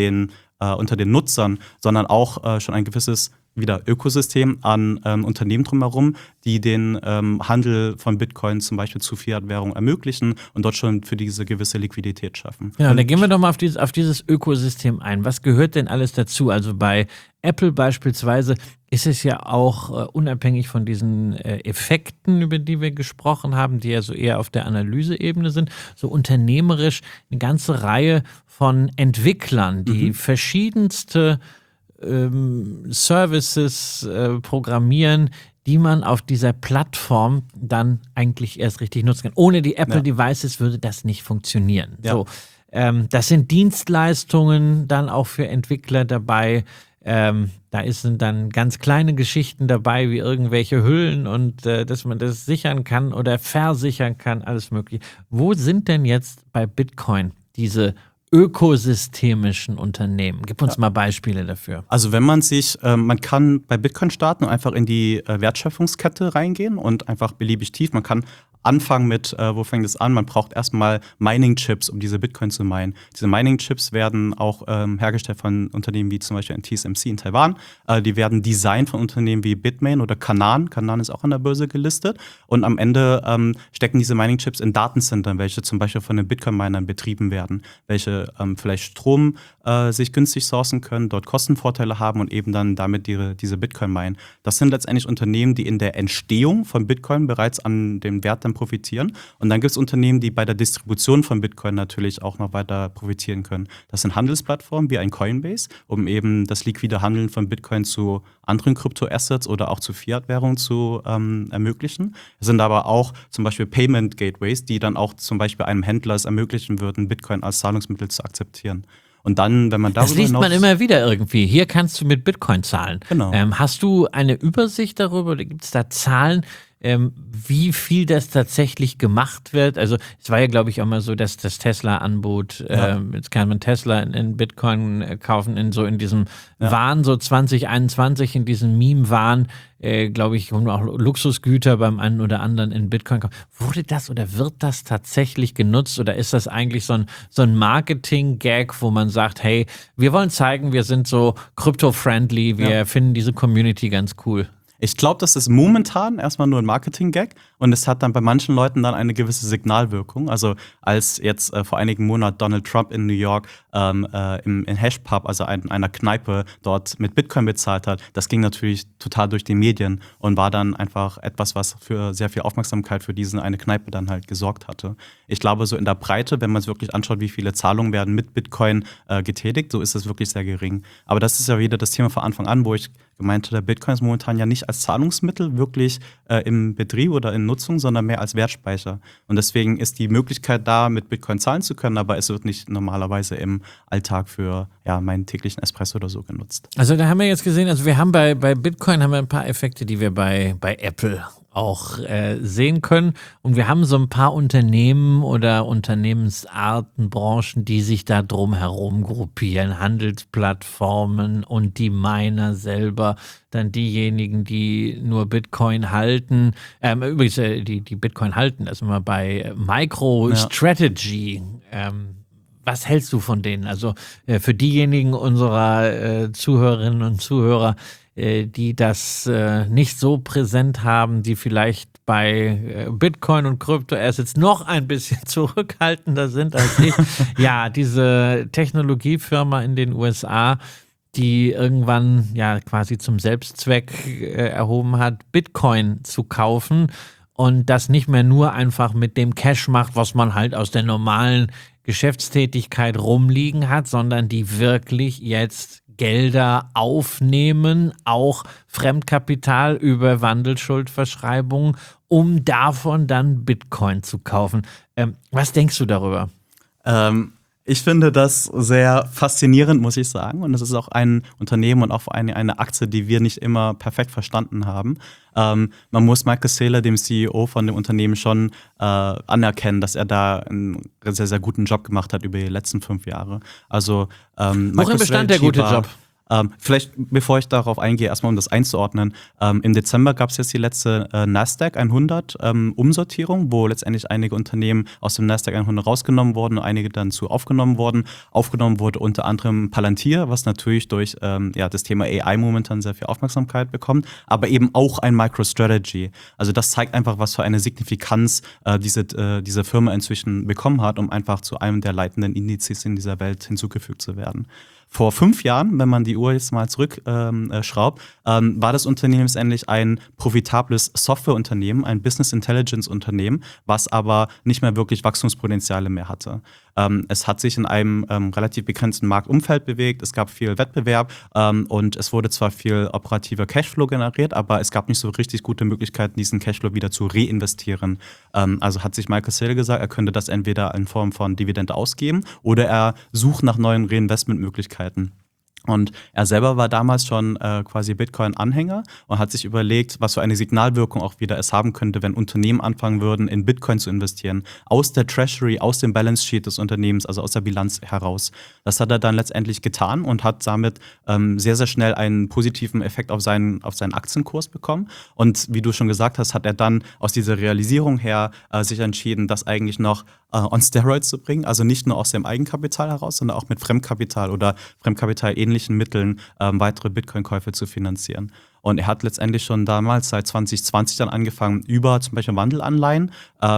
Speaker 2: unter den Nutzern, sondern auch schon ein gewisses Ökosystem an Unternehmen drumherum, die den Handel von Bitcoin zum Beispiel zu Fiat-Währung ermöglichen und dort schon für diese gewisse Liquidität schaffen.
Speaker 1: Ja, dann gehen wir doch mal auf dieses Ökosystem ein. Was gehört denn alles dazu? Also bei Apple beispielsweise ist es ja auch unabhängig von diesen Effekten, über die wir gesprochen haben, die ja so eher auf der Analyseebene sind, so unternehmerisch eine ganze Reihe von Entwicklern, die verschiedenste Services programmieren, die man auf dieser Plattform dann eigentlich erst richtig nutzen kann. Ohne die Apple-Devices würde das nicht funktionieren. Ja. So, das sind Dienstleistungen dann auch für Entwickler dabei. Da sind dann ganz kleine Geschichten dabei, wie irgendwelche Hüllen und dass man das sichern kann oder versichern kann, alles mögliche. Wo sind denn jetzt bei Bitcoin diese ökosystemischen Unternehmen? Gib uns mal Beispiele dafür.
Speaker 2: Also wenn man man kann bei Bitcoin starten und einfach in die Wertschöpfungskette reingehen und einfach beliebig tief. Man kann anfangen mit, wo fängt es an? Man braucht erstmal Mining-Chips, um diese Bitcoin zu minen. Diese Mining-Chips werden auch hergestellt von Unternehmen wie zum Beispiel TSMC in Taiwan. Die werden designt von Unternehmen wie Bitmain oder Canaan. Canaan ist auch an der Börse gelistet. Und am Ende stecken diese Mining-Chips in Datenzentren, welche zum Beispiel von den Bitcoin-Minern betrieben werden, welche vielleicht Strom sich günstig sourcen können, dort Kostenvorteile haben und eben dann damit diese Bitcoin meinen. Das sind letztendlich Unternehmen, die in der Entstehung von Bitcoin bereits an dem Wert dann profitieren. Und dann gibt es Unternehmen, die bei der Distribution von Bitcoin natürlich auch noch weiter profitieren können. Das sind Handelsplattformen wie ein Coinbase, um eben das liquide Handeln von Bitcoin zu anderen Kryptoassets oder auch zu Fiat-Währungen zu ermöglichen. Es sind aber auch zum Beispiel Payment Gateways, die dann auch zum Beispiel einem Händler es ermöglichen würden, Bitcoin als Zahlungsmittel zu akzeptieren. Und dann, wenn man darüber
Speaker 1: Das liest man immer wieder irgendwie. Hier kannst du mit Bitcoin zahlen.
Speaker 2: Genau.
Speaker 1: Hast du eine Übersicht darüber oder gibt es da Zahlen, wie viel das tatsächlich gemacht wird? Also es war ja, glaube ich, auch mal so, dass das Tesla anbot, jetzt kann man Tesla in Bitcoin kaufen, in diesem Wahn, so 2021, in diesem Meme-Wahn, glaube ich, und auch Luxusgüter beim einen oder anderen in Bitcoin kaufen. Wurde das oder wird das tatsächlich genutzt oder ist das eigentlich so ein Marketing-Gag, wo man sagt, hey, wir wollen zeigen, wir sind so crypto-friendly, wir finden diese Community ganz cool?
Speaker 2: Ich glaube, das ist momentan erstmal nur ein Marketing-Gag und es hat dann bei manchen Leuten dann eine gewisse Signalwirkung. Also als jetzt vor einigen Monaten Donald Trump in New York in Hashpub, also einer Kneipe, dort mit Bitcoin bezahlt hat, das ging natürlich total durch die Medien und war dann einfach etwas, was für sehr viel Aufmerksamkeit für diese eine Kneipe dann halt gesorgt hatte. Ich glaube, so in der Breite, wenn man es wirklich anschaut, wie viele Zahlungen werden mit Bitcoin getätigt, so ist es wirklich sehr gering. Aber das ist ja wieder das Thema von Anfang an, wo ich gemeinte, der Bitcoin ist momentan ja nicht als Zahlungsmittel wirklich im Betrieb oder in Nutzung, sondern mehr als Wertspeicher. Und deswegen ist die Möglichkeit da, mit Bitcoin zahlen zu können, aber es wird nicht normalerweise im Alltag für meinen täglichen Espresso oder so genutzt.
Speaker 1: Also da haben wir jetzt gesehen, also wir haben bei Bitcoin haben wir ein paar Effekte, die wir bei Apple auch sehen können. Und wir haben so ein paar Unternehmen oder Unternehmensarten, Branchen, die sich da drum herum gruppieren. Handelsplattformen und die Miner selber, dann diejenigen, die nur Bitcoin halten. Übrigens, die Bitcoin halten, das sind wir bei MicroStrategy. Was hältst du von denen? Also für diejenigen unserer Zuhörerinnen und Zuhörer, die das nicht so präsent haben, die vielleicht bei Bitcoin und Kryptoassets noch ein bisschen zurückhaltender sind als ich. Ja, diese Technologiefirma in den USA, die irgendwann ja quasi zum Selbstzweck erhoben hat, Bitcoin zu kaufen und das nicht mehr nur einfach mit dem Cash macht, was man halt aus der normalen Geschäftstätigkeit rumliegen hat, sondern die wirklich jetzt Gelder aufnehmen, auch Fremdkapital über Wandelschuldverschreibungen, um davon dann Bitcoin zu kaufen. Was denkst du darüber?
Speaker 2: Ich finde das sehr faszinierend, muss ich sagen. Und das ist auch ein Unternehmen und auch eine Aktie, die wir nicht immer perfekt verstanden haben. Man muss Michael Saylor, dem CEO von dem Unternehmen, schon anerkennen, dass er da einen sehr, sehr guten Job gemacht hat über die letzten 5 Jahre. Also
Speaker 1: worin bestand der gute Job?
Speaker 2: Vielleicht, bevor ich darauf eingehe, erstmal um das einzuordnen. Im Dezember gab es jetzt die letzte Nasdaq 100 Umsortierung, wo letztendlich einige Unternehmen aus dem Nasdaq 100 rausgenommen wurden und einige dann aufgenommen wurden. Aufgenommen wurde unter anderem Palantir, was natürlich durch das Thema AI momentan sehr viel Aufmerksamkeit bekommt, aber eben auch ein MicroStrategy. Also das zeigt einfach, was für eine Signifikanz diese Firma inzwischen bekommen hat, um einfach zu einem der leitenden Indizes in dieser Welt hinzugefügt zu werden. Vor 5 Jahren, wenn man die Uhr jetzt mal zurückschraubt, war das Unternehmen letztendlich ein profitables Softwareunternehmen, ein Business Intelligence Unternehmen, was aber nicht mehr wirklich Wachstumspotenziale mehr hatte. Es hat sich in einem relativ begrenzten Marktumfeld bewegt, es gab viel Wettbewerb und es wurde zwar viel operativer Cashflow generiert, aber es gab nicht so richtig gute Möglichkeiten, diesen Cashflow wieder zu reinvestieren. Also hat sich Michael Saylor gesagt, er könnte das entweder in Form von Dividende ausgeben oder er sucht nach neuen Reinvestmentmöglichkeiten. Und er selber war damals schon quasi Bitcoin-Anhänger und hat sich überlegt, was für eine Signalwirkung auch wieder es haben könnte, wenn Unternehmen anfangen würden, in Bitcoin zu investieren, aus der Treasury, aus dem Balance Sheet des Unternehmens, also aus der Bilanz heraus. Das hat er dann letztendlich getan und hat damit sehr, sehr schnell einen positiven Effekt auf seinen Aktienkurs bekommen. Und wie du schon gesagt hast, hat er dann aus dieser Realisierung her sich entschieden, das eigentlich noch on Steroids zu bringen, also nicht nur aus dem Eigenkapital heraus, sondern auch mit Fremdkapital oder Fremdkapital-ähnlichen Mitteln weitere Bitcoin-Käufe zu finanzieren. Und er hat letztendlich schon damals, seit 2020 dann angefangen, über zum Beispiel Wandelanleihen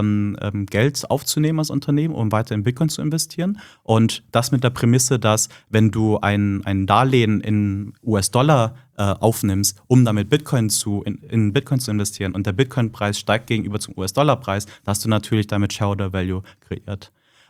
Speaker 2: Geld aufzunehmen als Unternehmen, um weiter in Bitcoin zu investieren. Und das mit der Prämisse, dass wenn du ein Darlehen in US-Dollar aufnimmst, um damit in Bitcoin zu investieren und der Bitcoin-Preis steigt gegenüber zum US-Dollar-Preis, da hast du natürlich damit Shareholder Value kreiert.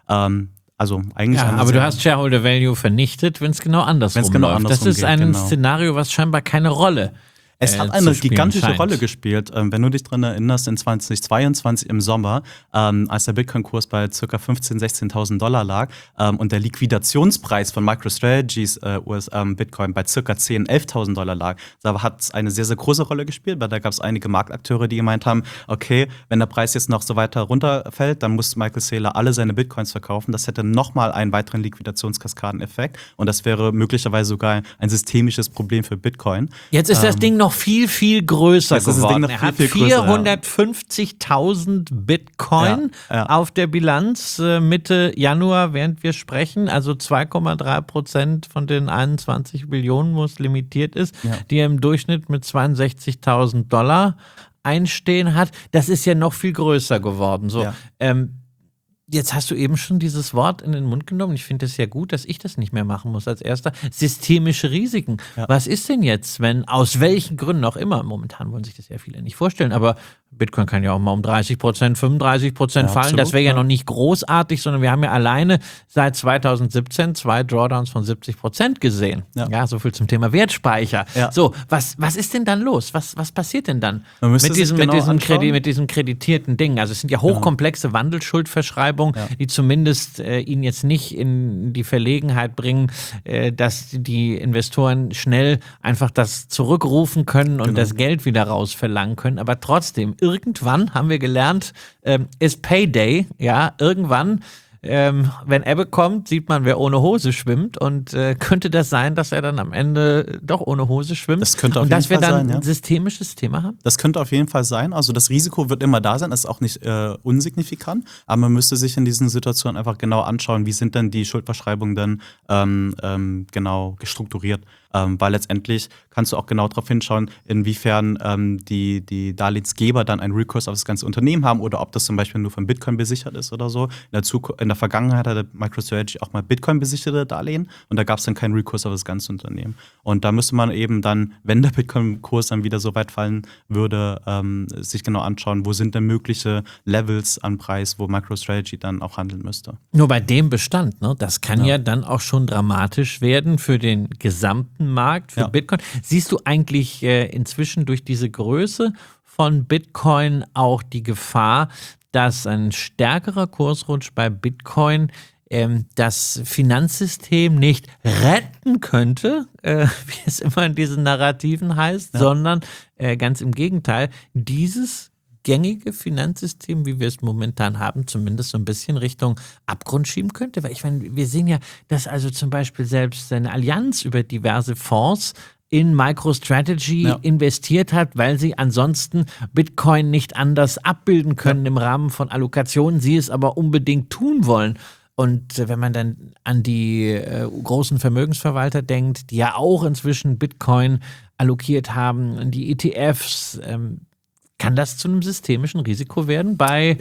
Speaker 2: Also eigentlich
Speaker 1: aber du hast Shareholder Value vernichtet, wenn es genau andersrum läuft. Das ist ein Szenario, was scheinbar keine Rolle
Speaker 2: Es hat eine gigantische Rolle gespielt. Wenn du dich daran erinnerst, in 2022 im Sommer, als der Bitcoin-Kurs bei ca. 15.000, 16.000 $ lag und der Liquidationspreis von MicroStrategies Bitcoin bei ca. 10.000, 11.000 $ lag, da hat es eine sehr, sehr große Rolle gespielt, weil da gab es einige Marktakteure, die gemeint haben, okay, wenn der Preis jetzt noch so weiter runterfällt, dann muss Michael Saylor alle seine Bitcoins verkaufen. Das hätte nochmal einen weiteren Liquidationskaskadeneffekt und das wäre möglicherweise sogar ein systemisches Problem für Bitcoin.
Speaker 1: Jetzt ist das Ding noch viel, viel größer geworden. Er hat 450.000 Bitcoin auf der Bilanz Mitte Januar, während wir sprechen. Also 2,3% von den 21 Billionen, wo es limitiert ist, die er im Durchschnitt mit 62.000 $ einstehen hat. Das ist ja noch viel größer geworden. So, jetzt hast du eben schon dieses Wort in den Mund genommen. Ich finde es ja gut, dass ich das nicht mehr machen muss als Erster. Systemische Risiken. Ja. Was ist denn jetzt, wenn, aus welchen Gründen auch immer, momentan wollen sich das ja viele nicht vorstellen, aber Bitcoin kann ja auch mal um 30%, 35% fallen.
Speaker 2: Absolut,
Speaker 1: Das wäre ja noch nicht großartig, sondern wir haben ja alleine seit 2017 2 Drawdowns von 70% gesehen. Ja, so viel zum Thema Wertspeicher.
Speaker 2: Ja.
Speaker 1: So, was ist denn dann los? Was passiert denn dann
Speaker 2: mit
Speaker 1: diesem kreditierten Ding? Also es sind ja hochkomplexe Wandelschuldverschreibungen, die zumindest ihn jetzt nicht in die Verlegenheit bringen, dass die Investoren schnell einfach das zurückrufen können und das Geld wieder rausverlangen können. Aber trotzdem, irgendwann haben wir gelernt, ist Payday, ja, irgendwann, wenn Ebbe kommt, sieht man, wer ohne Hose schwimmt und könnte das sein, dass er dann am Ende doch ohne Hose schwimmt?
Speaker 2: Das könnte auf jeden Fall sein,
Speaker 1: und dass wir dann ein systemisches Thema haben?
Speaker 2: Das könnte auf jeden Fall sein. Also das Risiko wird immer da sein, das ist auch nicht unsignifikant, aber man müsste sich in diesen Situationen einfach genau anschauen, wie sind denn die Schuldverschreibungen dann genau gestrukturiert. Weil letztendlich kannst du auch genau darauf hinschauen, inwiefern die Darlehensgeber dann einen Recourse auf das ganze Unternehmen haben oder ob das zum Beispiel nur von Bitcoin besichert ist oder so. In der Vergangenheit hatte MicroStrategy auch mal Bitcoin-besicherte Darlehen und da gab es dann keinen Recourse auf das ganze Unternehmen. Und da müsste man eben dann, wenn der Bitcoin-Kurs dann wieder so weit fallen würde, sich genau anschauen, wo sind denn mögliche Levels an Preis, wo MicroStrategy dann auch handeln müsste.
Speaker 1: Nur bei dem Bestand, ne? Das kann ja dann auch schon dramatisch werden für den gesamten Markt, für Bitcoin. Siehst du eigentlich inzwischen durch diese Größe von Bitcoin auch die Gefahr, dass ein stärkerer Kursrutsch bei Bitcoin das Finanzsystem nicht retten könnte, wie es immer in diesen Narrativen heißt, sondern ganz im Gegenteil, dieses gängige Finanzsystem, wie wir es momentan haben, zumindest so ein bisschen Richtung Abgrund schieben könnte? Weil ich meine, wir sehen ja, dass also zum Beispiel selbst eine Allianz über diverse Fonds in MicroStrategy investiert hat, weil sie ansonsten Bitcoin nicht anders abbilden können im Rahmen von Allokationen, sie es aber unbedingt tun wollen. Und wenn man dann an die großen Vermögensverwalter denkt, die ja auch inzwischen Bitcoin allokiert haben, die ETFs, kann das zu einem systemischen Risiko werden bei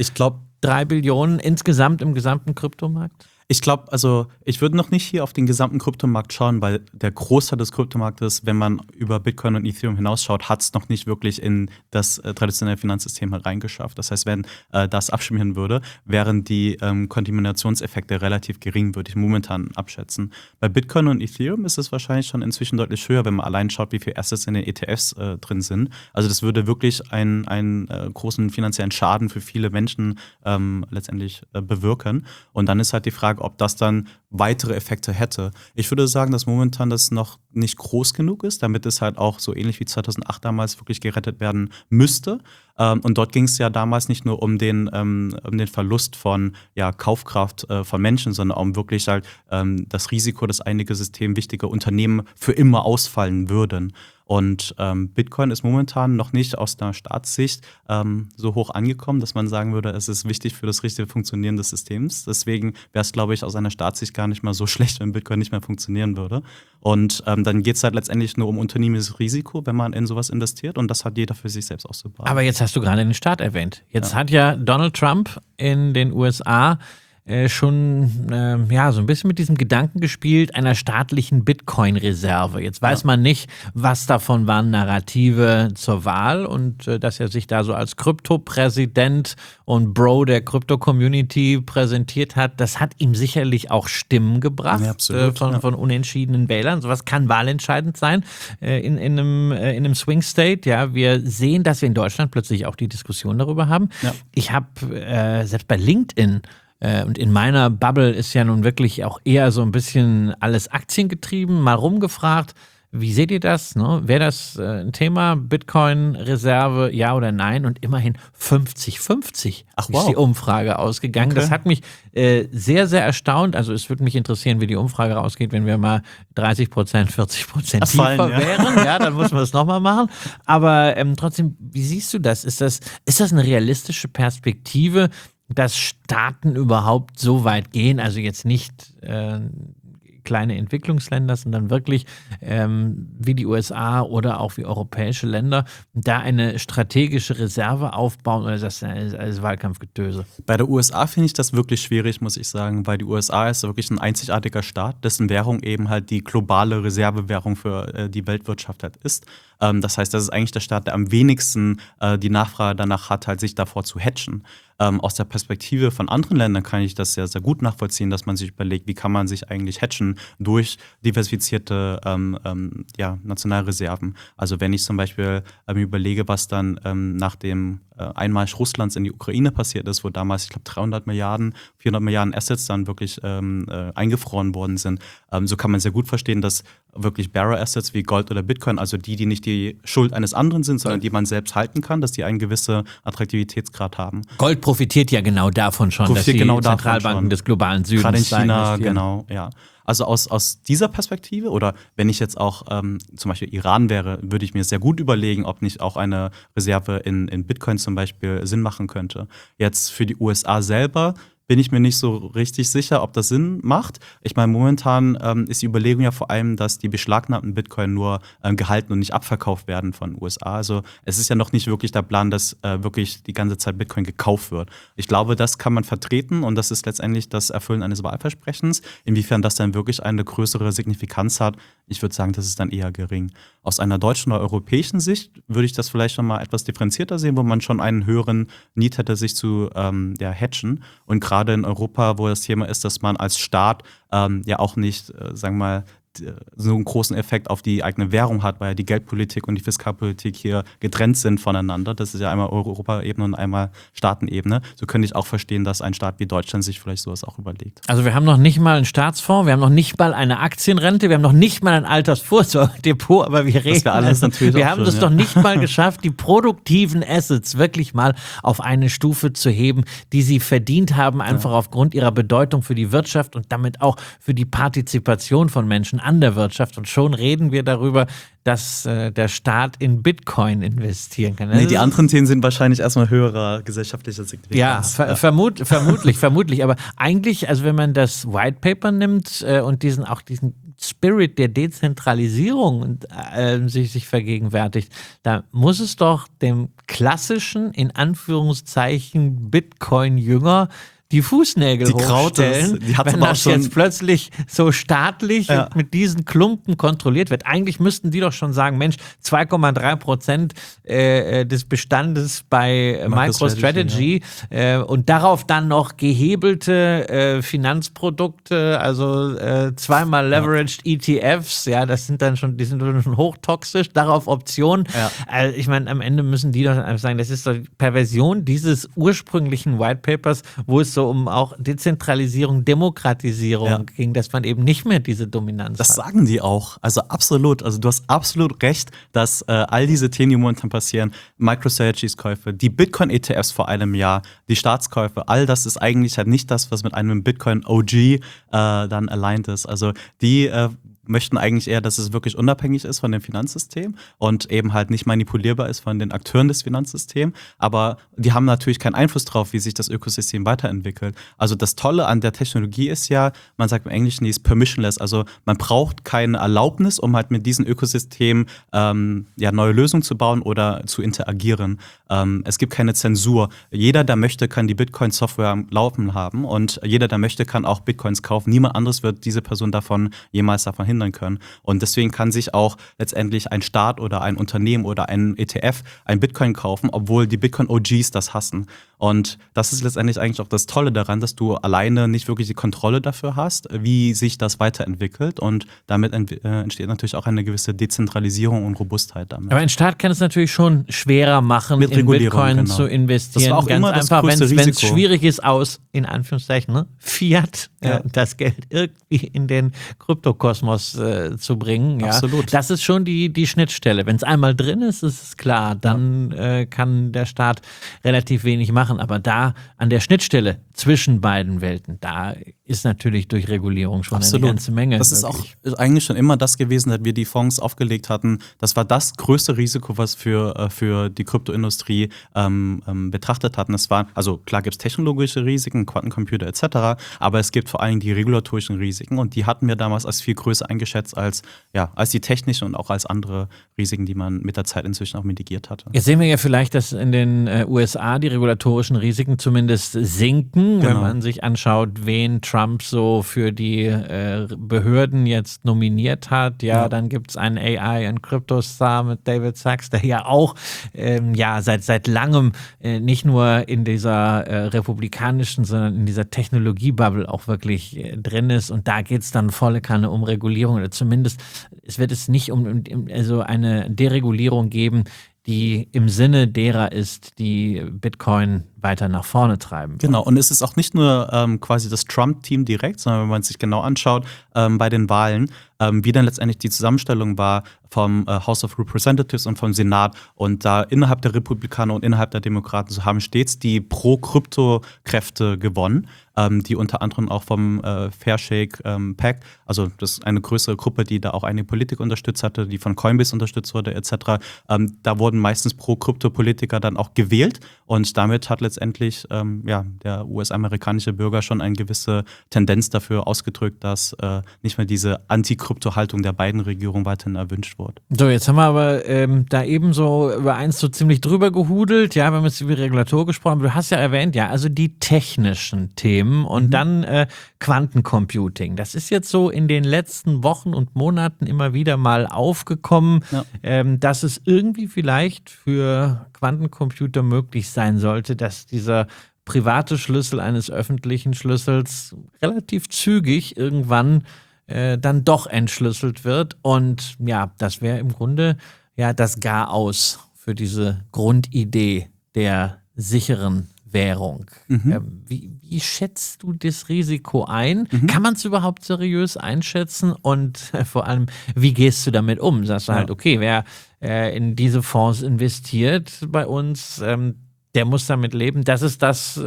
Speaker 1: 3 Billionen insgesamt im gesamten Kryptomarkt?
Speaker 2: Ich glaube, also ich würde noch nicht hier auf den gesamten Kryptomarkt schauen, weil der Großteil des Kryptomarktes, wenn man über Bitcoin und Ethereum hinausschaut, hat es noch nicht wirklich in das traditionelle Finanzsystem reingeschafft. Das heißt, wenn das abschmieren würde, wären die Kontaminationseffekte relativ gering, würde ich momentan abschätzen. Bei Bitcoin und Ethereum ist es wahrscheinlich schon inzwischen deutlich höher, wenn man allein schaut, wie viele Assets in den ETFs drin sind. Also das würde wirklich einen großen finanziellen Schaden für viele Menschen letztendlich bewirken. Und dann ist halt die Frage, ob das dann weitere Effekte hätte. Ich würde sagen, dass momentan das noch nicht groß genug ist, damit es halt auch so ähnlich wie 2008 damals wirklich gerettet werden müsste. Und dort ging es ja damals nicht nur um den Verlust von Kaufkraft von Menschen, sondern auch um wirklich halt das Risiko, dass einige systemwichtige Unternehmen für immer ausfallen würden. Und Bitcoin ist momentan noch nicht aus der Staatssicht so hoch angekommen, dass man sagen würde, es ist wichtig für das richtige Funktionieren des Systems. Deswegen wäre es, glaube ich, aus einer Staatssicht gar nicht mal so schlecht, wenn Bitcoin nicht mehr funktionieren würde. Und dann geht es halt letztendlich nur um unternehmerisches Risiko, wenn man in sowas investiert. Und das hat jeder für sich selbst auszubauen.
Speaker 1: Aber jetzt hast du gerade den Staat erwähnt. Jetzt hat ja Donald Trump in den USA schon so ein bisschen mit diesem Gedanken gespielt, einer staatlichen Bitcoin-Reserve. Jetzt weiß man nicht, was davon waren Narrative zur Wahl und dass er sich da so als Krypto-Präsident und Bro der Krypto-Community präsentiert hat, das hat ihm sicherlich auch Stimmen gebracht von unentschiedenen Wählern. Sowas kann wahlentscheidend sein in einem Swing-State. Ja, wir sehen, dass wir in Deutschland plötzlich auch die Diskussion darüber haben. Ja. Ich habe selbst bei LinkedIn und in meiner Bubble ist ja nun wirklich auch eher so ein bisschen alles aktiengetrieben, mal rumgefragt, wie seht ihr das? Ne? Wäre das ein Thema, Bitcoin-Reserve, ja oder nein? Und immerhin 50-50 ist die Umfrage ausgegangen. Okay. Das hat mich sehr, sehr erstaunt. Also es würde mich interessieren, wie die Umfrage ausgeht, wenn wir mal 30%, 40% tiefer wären. Ja, dann muss man das nochmal machen. Aber trotzdem, wie siehst du das? Ist das eine realistische Perspektive, dass Staaten überhaupt so weit gehen, also jetzt nicht kleine Entwicklungsländer, sondern wirklich wie die USA oder auch wie europäische Länder da eine strategische Reserve aufbauen, oder das ist alles Wahlkampfgetöse?
Speaker 2: Bei der USA finde ich das wirklich schwierig, muss ich sagen, weil die USA ist wirklich ein einzigartiger Staat, dessen Währung eben halt die globale Reservewährung für die Weltwirtschaft halt ist. Das heißt, das ist eigentlich der Staat, der am wenigsten die Nachfrage danach hat, halt sich davor zu hedgen. Aus der Perspektive von anderen Ländern kann ich das sehr, sehr gut nachvollziehen, dass man sich überlegt, wie kann man sich eigentlich hedgen durch diversifizierte Nationalreserven. Also wenn ich zum Beispiel überlege, was dann nach dem Einmarsch Russlands in die Ukraine passiert ist, wo damals, ich glaube, 300 Milliarden, 400 Milliarden Assets dann wirklich eingefroren worden sind, so kann man sehr gut verstehen, dass wirklich Bearer-Assets wie Gold oder Bitcoin, also die nicht die Schuld eines anderen sind, sondern die man selbst halten kann, dass die einen gewissen Attraktivitätsgrad haben.
Speaker 1: Gold profitiert ja genau davon schon, dass die Zentralbanken des globalen Südens
Speaker 2: gerade in China, genau, ja. Also aus dieser Perspektive, oder wenn ich jetzt auch zum Beispiel Iran wäre, würde ich mir sehr gut überlegen, ob nicht auch eine Reserve in Bitcoin zum Beispiel Sinn machen könnte. Jetzt für die USA selber bin ich mir nicht so richtig sicher, ob das Sinn macht. Ich meine, momentan ist die Überlegung ja vor allem, dass die beschlagnahmten Bitcoin nur gehalten und nicht abverkauft werden von den USA. Also es ist ja noch nicht wirklich der Plan, dass wirklich die ganze Zeit Bitcoin gekauft wird. Ich glaube, das kann man vertreten und das ist letztendlich das Erfüllen eines Wahlversprechens. Inwiefern das dann wirklich eine größere Signifikanz hat, ich würde sagen, das ist dann eher gering. Aus einer deutschen oder europäischen Sicht würde ich das vielleicht noch mal etwas differenzierter sehen, wo man schon einen höheren Need hätte, sich zu hedgen. Und gerade in Europa, wo das Thema ist, dass man als Staat ja auch nicht, sagen wir mal, so einen großen Effekt auf die eigene Währung hat, weil ja die Geldpolitik und die Fiskalpolitik hier getrennt sind voneinander. Das ist ja einmal Europaebene und einmal Staatenebene. So könnte ich auch verstehen, dass ein Staat wie Deutschland sich vielleicht sowas auch überlegt.
Speaker 1: Also wir haben noch nicht mal einen Staatsfonds, wir haben noch nicht mal eine Aktienrente, wir haben noch nicht mal ein Altersvorsorgedepot, aber wir reden, wir haben das doch nicht mal geschafft, die produktiven Assets wirklich mal auf eine Stufe zu heben, die sie verdient haben, einfach aufgrund ihrer Bedeutung für die Wirtschaft und damit auch für die Partizipation von Menschen an der Wirtschaft. Und schon reden wir darüber, dass der Staat in Bitcoin investieren kann.
Speaker 2: Nee, die anderen Themen sind wahrscheinlich erstmal höherer gesellschaftlicher Signifikanz.
Speaker 1: Ja, vermutlich. Aber eigentlich, also wenn man das White Paper nimmt und diesen Spirit der Dezentralisierung sich vergegenwärtigt, da muss es doch dem klassischen, in Anführungszeichen, Bitcoin-Jünger die Fußnägel hochstellen, wenn das jetzt plötzlich so staatlich und mit diesen Klumpen kontrolliert wird. Eigentlich müssten die doch schon sagen, Mensch, 2,3% des Bestandes bei MicroStrategy und darauf dann noch gehebelte Finanzprodukte, also zweimal leveraged ETFs, ja, die sind schon hochtoxisch, darauf Optionen. Ja. Also ich meine, am Ende müssen die doch einfach sagen, das ist doch die Perversion dieses ursprünglichen White Papers, wo es so um auch Dezentralisierung, Demokratisierung ging, dass man eben nicht mehr diese Dominanz hat.
Speaker 2: Das sagen die auch. Also absolut. Also du hast absolut recht, dass all diese Themen, die momentan passieren, MicroStrategies Käufe, die Bitcoin-ETFs vor einem Jahr, die Staatskäufe, all das ist eigentlich halt nicht das, was mit einem Bitcoin-OG dann aligned ist. Also die möchten eigentlich eher, dass es wirklich unabhängig ist von dem Finanzsystem und eben halt nicht manipulierbar ist von den Akteuren des Finanzsystems. Aber die haben natürlich keinen Einfluss drauf, wie sich das Ökosystem weiterentwickelt. Also das Tolle an der Technologie ist ja, man sagt im Englischen, die ist permissionless. Also man braucht keine Erlaubnis, um halt mit diesem Ökosystem neue Lösungen zu bauen oder zu interagieren. Es gibt keine Zensur. Jeder, der möchte, kann die Bitcoin-Software am Laufen haben und jeder, der möchte, kann auch Bitcoins kaufen. Niemand anderes wird diese Person jemals davon hindern können. Und deswegen kann sich auch letztendlich ein Staat oder ein Unternehmen oder ein ETF ein Bitcoin kaufen, obwohl die Bitcoin-OGs das hassen. Und das ist letztendlich eigentlich auch das Tolle daran, dass du alleine nicht wirklich die Kontrolle dafür hast, wie sich das weiterentwickelt. Und damit entsteht natürlich auch eine gewisse Dezentralisierung und Robustheit damit.
Speaker 1: Aber ein Staat kann es natürlich schon schwerer machen, mit in Bitcoin zu investieren. Das war auch ganz immer einfach, wenn es schwierig ist, aus, in Anführungszeichen, Fiat, das Geld irgendwie in den Kryptokosmos rauszubringen. Ja.
Speaker 2: Absolut.
Speaker 1: Das ist schon die Schnittstelle. Wenn es einmal drin ist, ist es klar, dann kann der Staat relativ wenig machen. Aber da an der Schnittstelle zwischen beiden Welten, da ist natürlich durch Regulierung schon eine ganze Menge.
Speaker 2: Das ist auch eigentlich schon immer das gewesen, dass wir die Fonds aufgelegt hatten. Das war das größte Risiko, was für die Kryptoindustrie betrachtet hatten. Es war, also klar gibt es technologische Risiken, Quantencomputer etc., aber es gibt vor allem die regulatorischen Risiken und die hatten wir damals als viel größer eingeschätzt als die technischen und auch als andere Risiken, die man mit der Zeit inzwischen auch mitigiert hatte.
Speaker 1: Jetzt sehen wir ja vielleicht, dass in den USA die regulatorischen Risiken zumindest sinken, wenn man sich anschaut, wen Trump so für die Behörden jetzt nominiert hat. Ja, dann gibt es einen AI- und Crypto-Star mit David Sachs, der ja auch seit langem nicht nur in dieser republikanischen, sondern in dieser Technologie-Bubble auch wirklich drin ist. Und da geht es dann volle Kanne um Regulierung. Oder zumindest es wird es nicht um eine Deregulierung geben, die im Sinne derer ist, die Bitcoin weiter nach vorne treiben.
Speaker 2: Genau, und es ist auch nicht nur quasi das Trump-Team direkt, sondern wenn man sich genau anschaut bei den Wahlen, wie dann letztendlich die Zusammenstellung war vom House of Representatives und vom Senat und da innerhalb der Republikaner und innerhalb der Demokraten so haben stets die Pro-Krypto-Kräfte gewonnen, die unter anderem auch vom Fairshake PAC, also das ist eine größere Gruppe, die da auch einige Politiker unterstützt hatte, die von Coinbase unterstützt wurde etc. Da wurden meistens Pro-Krypto-Politiker dann auch gewählt und damit hat letztendlich der US-amerikanische Bürger schon eine gewisse Tendenz dafür ausgedrückt, dass nicht mehr diese Anti-Krypto-Haltung der beiden Regierungen weiterhin erwünscht wurde.
Speaker 1: So, jetzt haben wir aber da eben so über eins so ziemlich drüber gehudelt. Ja, wir haben jetzt über Regulator gesprochen. Du hast ja erwähnt, also die technischen Themen und dann Quantencomputing. Das ist jetzt so in den letzten Wochen und Monaten immer wieder mal aufgekommen, dass es irgendwie vielleicht für Quantencomputer möglich sein sollte, dass dieser private Schlüssel eines öffentlichen Schlüssels relativ zügig irgendwann dann doch entschlüsselt wird. Und ja, das wäre im Grunde das Garaus für diese Grundidee der sicheren Währung. Wie schätzt du das Risiko ein? Kann man es überhaupt seriös einschätzen? Und vor allem, wie gehst du damit um? Sagst du halt, okay, wer in diese Fonds investiert bei uns, der muss damit leben. Das ist das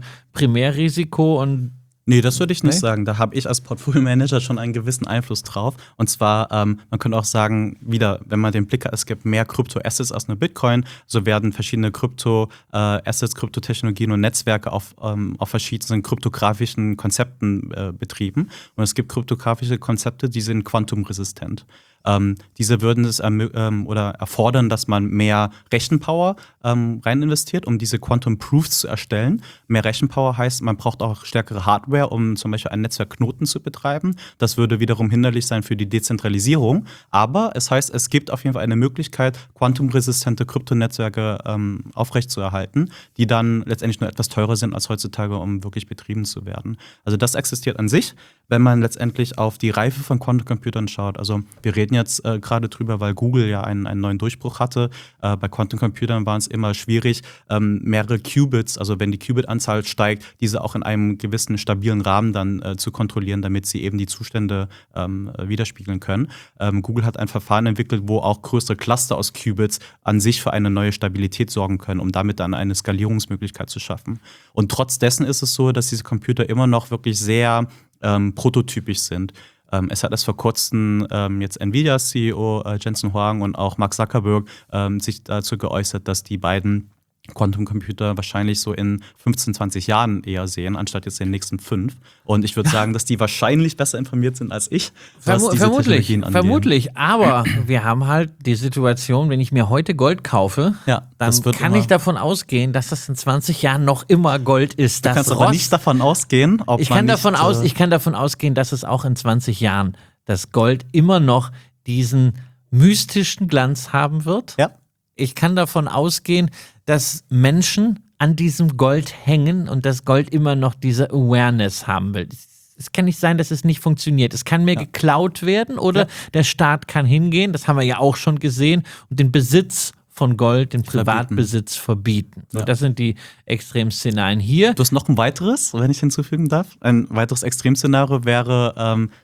Speaker 1: Primärrisiko und
Speaker 2: Nee, das würde ich nicht sagen. Da habe ich als Portfolio-Manager schon einen gewissen Einfluss drauf. Und zwar, man könnte auch sagen, wieder, wenn man den Blick hat, es gibt mehr Krypto-Assets als nur Bitcoin, so werden verschiedene Krypto-Assets, Kryptotechnologien und Netzwerke auf verschiedenen kryptografischen Konzepten betrieben. Und es gibt kryptografische Konzepte, die sind quantumresistent. Diese würden es oder erfordern, dass man mehr Rechenpower rein investiert, um diese Quantum Proofs zu erstellen. Mehr Rechenpower heißt, man braucht auch stärkere Hardware, um zum Beispiel einen Netzwerkknoten zu betreiben. Das würde wiederum hinderlich sein für die Dezentralisierung. Aber es heißt, es gibt auf jeden Fall eine Möglichkeit, quantumresistente Kryptonetzwerke aufrechtzuerhalten, die dann letztendlich nur etwas teurer sind als heutzutage, um wirklich betrieben zu werden. Also das existiert an sich. Wenn man letztendlich auf die Reife von Quantencomputern schaut, also wir reden jetzt gerade drüber, weil Google ja einen neuen Durchbruch hatte. Bei Quantencomputern war es immer schwierig, mehrere Qubits, also wenn die Qubit-Anzahl steigt, diese auch in einem gewissen stabilen Rahmen dann zu kontrollieren, damit sie eben die Zustände widerspiegeln können. Google hat ein Verfahren entwickelt, wo auch größere Cluster aus Qubits an sich für eine neue Stabilität sorgen können, um damit dann eine Skalierungsmöglichkeit zu schaffen. Und trotz dessen ist es so, dass diese Computer immer noch wirklich sehr prototypisch sind. Es hat erst vor kurzem jetzt Nvidia-CEO Jensen Huang und auch Mark Zuckerberg sich dazu geäußert, dass die beiden Quantencomputer wahrscheinlich so in 15, 20 Jahren eher sehen, anstatt jetzt in den nächsten 5. Und ich würde sagen, dass die wahrscheinlich besser informiert sind als ich, was diese Technologien angeht.
Speaker 1: Vermutlich, aber wir haben halt die Situation, wenn ich mir heute Gold kaufe, dann kann ich davon ausgehen, dass das in 20 Jahren noch immer Gold ist.
Speaker 2: Du kannst aber nicht davon ausgehen, ob
Speaker 1: ich kann davon ausgehen, dass es auch in 20 Jahren das Gold immer noch diesen mystischen Glanz haben wird.
Speaker 2: Ja.
Speaker 1: Ich kann davon ausgehen, dass Menschen an diesem Gold hängen und das Gold immer noch diese Awareness haben will. Es kann nicht sein, dass es nicht funktioniert. Es kann mir geklaut werden oder der Staat kann hingehen, das haben wir ja auch schon gesehen, und den Besitz von Gold, den Privatbesitz verbieten. So, das sind die Extremszenarien hier.
Speaker 2: Du hast noch ein weiteres, wenn ich hinzufügen darf. Ein weiteres Extremszenario wäre,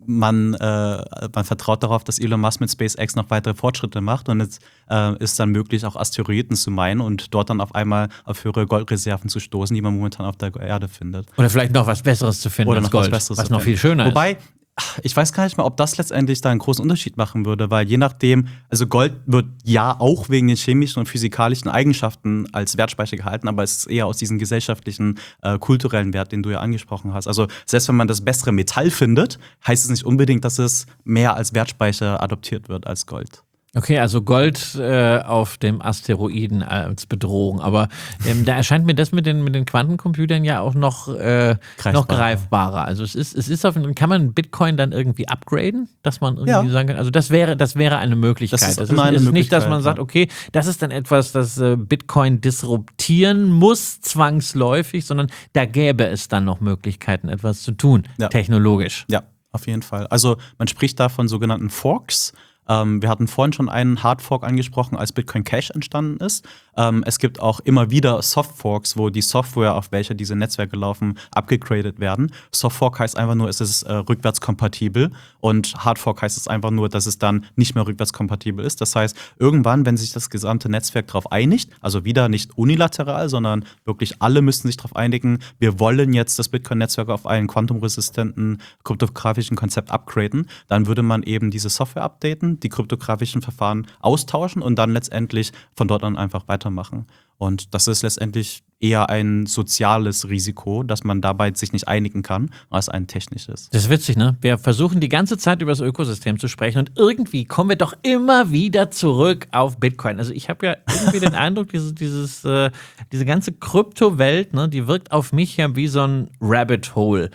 Speaker 2: man vertraut darauf, dass Elon Musk mit SpaceX noch weitere Fortschritte macht und es ist dann möglich, auch Asteroiden zu meinen und dort dann auf einmal auf höhere Goldreserven zu stoßen, die man momentan auf der Erde findet.
Speaker 1: Oder vielleicht noch was Besseres zu finden als Gold, was noch viel schöner ist.
Speaker 2: Wobei, ich weiß gar nicht mal, ob das letztendlich da einen großen Unterschied machen würde, weil je nachdem, also Gold wird ja auch wegen den chemischen und physikalischen Eigenschaften als Wertspeicher gehalten, aber es ist eher aus diesem gesellschaftlichen, kulturellen Wert, den du ja angesprochen hast. Also selbst wenn man das bessere Metall findet, heißt es nicht unbedingt, dass es mehr als Wertspeicher adoptiert wird als Gold.
Speaker 1: Okay, also Gold auf dem Asteroiden als Bedrohung, aber da erscheint mir das mit den Quantencomputern ja auch noch greifbarer. Also es ist kann man Bitcoin dann irgendwie upgraden, dass man irgendwie sagen kann, also das wäre eine Möglichkeit. Das ist nicht, dass man sagt, okay, das ist dann etwas, das Bitcoin disruptieren muss, zwangsläufig, sondern da gäbe es dann noch Möglichkeiten, etwas zu tun, technologisch.
Speaker 2: Ja, auf jeden Fall. Also man spricht da von sogenannten Forks. Wir hatten vorhin schon einen Hardfork angesprochen, als Bitcoin Cash entstanden ist. Es gibt auch immer wieder Softforks, wo die Software, auf welcher diese Netzwerke laufen, abgegradet werden. Softfork heißt einfach nur, es ist rückwärtskompatibel und Hardfork heißt es einfach nur, dass es dann nicht mehr rückwärtskompatibel ist. Das heißt, irgendwann, wenn sich das gesamte Netzwerk darauf einigt, also wieder nicht unilateral, sondern wirklich alle müssten sich darauf einigen, wir wollen jetzt das Bitcoin-Netzwerk auf einen quantumresistenten kryptografischen Konzept upgraden, dann würde man eben diese Software updaten, die kryptografischen Verfahren austauschen und dann letztendlich von dort an einfach weitermachen. Und das ist letztendlich eher ein soziales Risiko, dass man dabei sich nicht einigen kann, als ein technisches.
Speaker 1: Das ist witzig, ne? Wir versuchen die ganze Zeit über das Ökosystem zu sprechen und irgendwie kommen wir doch immer wieder zurück auf Bitcoin. Also ich habe ja irgendwie den Eindruck, diese ganze Kryptowelt, ne, die wirkt auf mich ja wie so ein Rabbit Hole.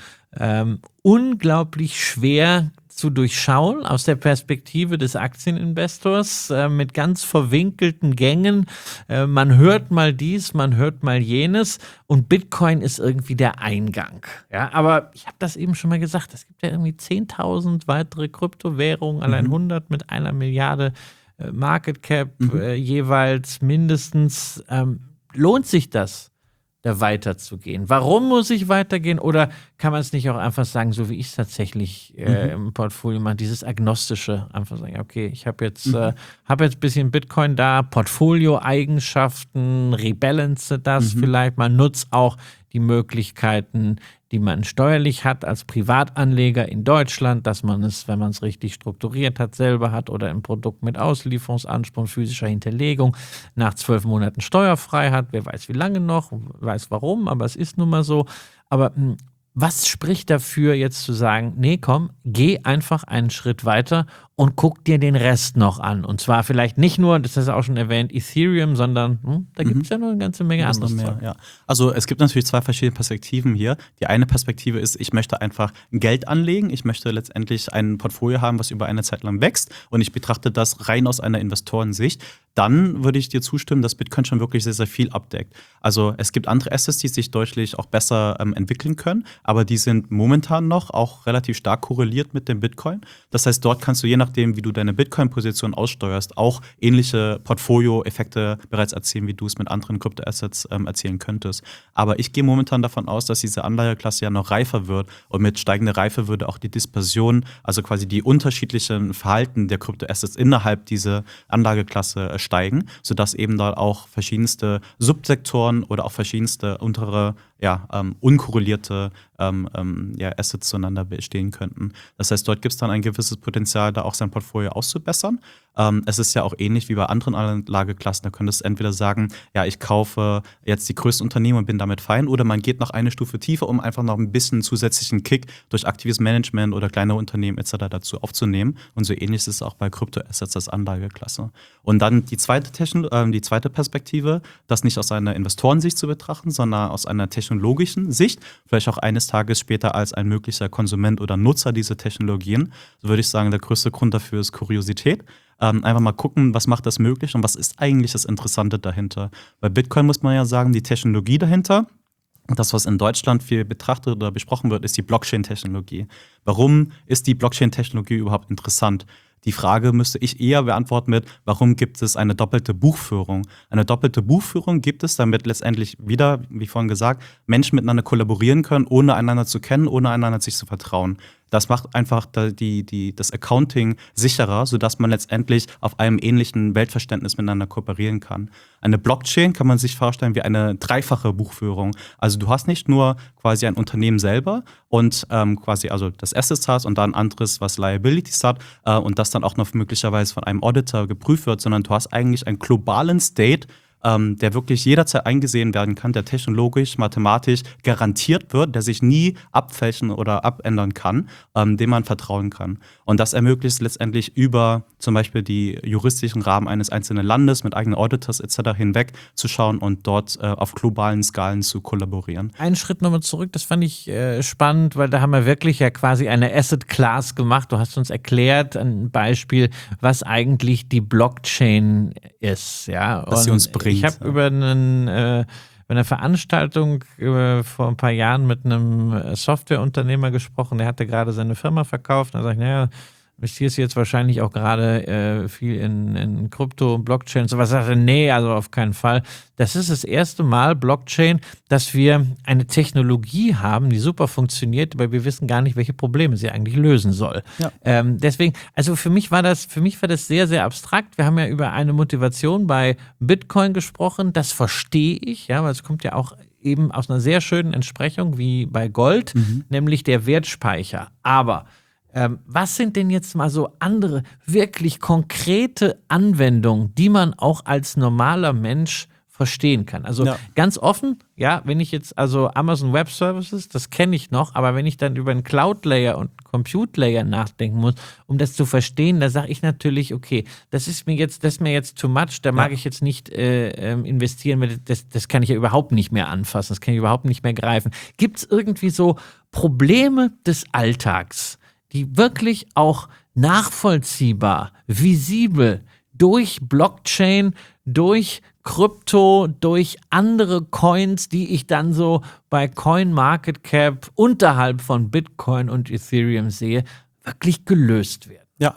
Speaker 1: Unglaublich schwer zu durchschauen aus der Perspektive des Aktieninvestors mit ganz verwinkelten Gängen. Man hört mal dies, man hört mal jenes und Bitcoin ist irgendwie der Eingang. Ja, aber ich habe das eben schon mal gesagt, es gibt ja irgendwie 10.000 weitere Kryptowährungen, allein 100 mit 1 Milliarde Market Cap jeweils mindestens. Lohnt sich das, da weiterzugehen? Warum muss ich weitergehen? Oder kann man es nicht auch einfach sagen, so wie ich es tatsächlich im Portfolio mache, dieses agnostische, einfach sagen, okay, ich habe jetzt ein bisschen Bitcoin da, Portfolio-Eigenschaften, rebalance das vielleicht, man nutzt auch die Möglichkeiten, die man steuerlich hat als Privatanleger in Deutschland, dass man es, wenn man es richtig strukturiert hat, selber hat oder ein Produkt mit Auslieferungsanspruch, physischer Hinterlegung, nach 12 Monaten steuerfrei hat. Wer weiß wie lange noch, weiß warum, aber es ist nun mal so. Aber was spricht dafür, jetzt zu sagen, nee, komm, geh einfach einen Schritt weiter und guck dir den Rest noch an. Und zwar vielleicht nicht nur, das hast du auch schon erwähnt, Ethereum, sondern da gibt es ja noch eine ganze Menge anderes mehr.
Speaker 2: Ja. Also es gibt natürlich 2 verschiedene Perspektiven hier. Die eine Perspektive ist, ich möchte einfach Geld anlegen. Ich möchte letztendlich ein Portfolio haben, was über eine Zeit lang wächst. Und ich betrachte das rein aus einer Investorensicht. Dann würde ich dir zustimmen, dass Bitcoin schon wirklich sehr, sehr viel abdeckt. Also es gibt andere Assets, die sich deutlich auch besser entwickeln können, aber die sind momentan noch auch relativ stark korreliert mit dem Bitcoin. Das heißt, dort kannst du je nachdem, wie du deine Bitcoin-Position aussteuerst, auch ähnliche Portfolio-Effekte bereits erzielen, wie du es mit anderen Kryptoassets erzielen könntest. Aber ich gehe momentan davon aus, dass diese Anlageklasse ja noch reifer wird und mit steigender Reife würde auch die Dispersion, also quasi die unterschiedlichen Verhalten der Kryptoassets innerhalb dieser Anlageklasse steigen, sodass eben da auch verschiedenste Subsektoren oder auch verschiedenste untere, unkorrelierte Assets zueinander bestehen könnten. Das heißt, dort gibt es dann ein gewisses Potenzial, da auch sein Portfolio auszubessern. Es ist ja auch ähnlich wie bei anderen Anlageklassen. Da könntest du entweder sagen, ja, ich kaufe jetzt die größten Unternehmen und bin damit fein, oder man geht noch eine Stufe tiefer, um einfach noch ein bisschen zusätzlichen Kick durch aktives Management oder kleine Unternehmen etc. dazu aufzunehmen. Und so ähnlich ist es auch bei Kryptoassets als Anlageklasse. Und dann die zweite Perspektive, das nicht aus einer Investorensicht zu betrachten, sondern aus einer technologischen Sicht, vielleicht auch eines Tages später als ein möglicher Konsument oder Nutzer dieser Technologien. So würde ich sagen, der größte Grund dafür ist Kuriosität. Einfach mal gucken, was macht das möglich und was ist eigentlich das Interessante dahinter. Bei Bitcoin muss man ja sagen, die Technologie dahinter, das, was in Deutschland viel betrachtet oder besprochen wird, ist die Blockchain-Technologie. Warum ist die Blockchain-Technologie überhaupt interessant? Die Frage müsste ich eher beantworten mit, warum gibt es eine doppelte Buchführung? Eine doppelte Buchführung gibt es, damit letztendlich wieder, wie vorhin gesagt, Menschen miteinander kollaborieren können, ohne einander zu kennen, ohne einander sich zu vertrauen. Das macht einfach das Accounting sicherer, sodass man letztendlich auf einem ähnlichen Weltverständnis miteinander kooperieren kann. Eine Blockchain kann man sich vorstellen wie eine dreifache Buchführung. Also du hast nicht nur quasi ein Unternehmen selber und quasi also das Assets hast und dann anderes, was Liabilities hat und das dann auch noch möglicherweise von einem Auditor geprüft wird, sondern du hast eigentlich einen globalen State, der wirklich jederzeit eingesehen werden kann, der technologisch, mathematisch garantiert wird, der sich nie abfälschen oder abändern kann, dem man vertrauen kann. Und das ermöglicht letztendlich über zum Beispiel die juristischen Rahmen eines einzelnen Landes mit eigenen Auditors etc. hinweg zu schauen und dort auf globalen Skalen zu kollaborieren.
Speaker 1: Einen Schritt nochmal zurück, das fand ich spannend, weil da haben wir wirklich ja quasi eine Asset Class gemacht. Du hast uns erklärt, ein Beispiel, was eigentlich die Blockchain ist. Ja?
Speaker 2: Was sie uns bringt.
Speaker 1: Ich habe über eine Veranstaltung vor ein paar Jahren mit einem Softwareunternehmer gesprochen, der hatte gerade seine Firma verkauft. Da sage ich, naja, investierst du jetzt wahrscheinlich auch gerade viel in Krypto und Blockchain und sowas. Ich sagte, nee, also auf keinen Fall. Das ist das erste Mal Blockchain, dass wir eine Technologie haben, die super funktioniert, aber wir wissen gar nicht, welche Probleme sie eigentlich lösen soll. Ja. Deswegen, also für mich war das sehr, sehr abstrakt. Wir haben ja über eine Motivation bei Bitcoin gesprochen. Das verstehe ich, ja, weil es kommt ja auch eben aus einer sehr schönen Entsprechung wie bei Gold, nämlich der Wertspeicher. Aber was sind denn jetzt mal so andere wirklich konkrete Anwendungen, die man auch als normaler Mensch verstehen kann? Also ganz offen, ja, wenn ich jetzt, also Amazon Web Services, das kenne ich noch, aber wenn ich dann über einen Cloud Layer und einen Compute Layer nachdenken muss, um das zu verstehen, da sage ich natürlich, okay, das ist mir jetzt too much, da mag ich jetzt nicht investieren, weil das kann ich ja überhaupt nicht mehr anfassen, das kann ich überhaupt nicht mehr greifen. Gibt es irgendwie so Probleme des Alltags, die wirklich auch nachvollziehbar, visibel durch Blockchain, durch Krypto, durch andere Coins, die ich dann so bei CoinMarketCap unterhalb von Bitcoin und Ethereum sehe, wirklich gelöst werden?
Speaker 2: Ja,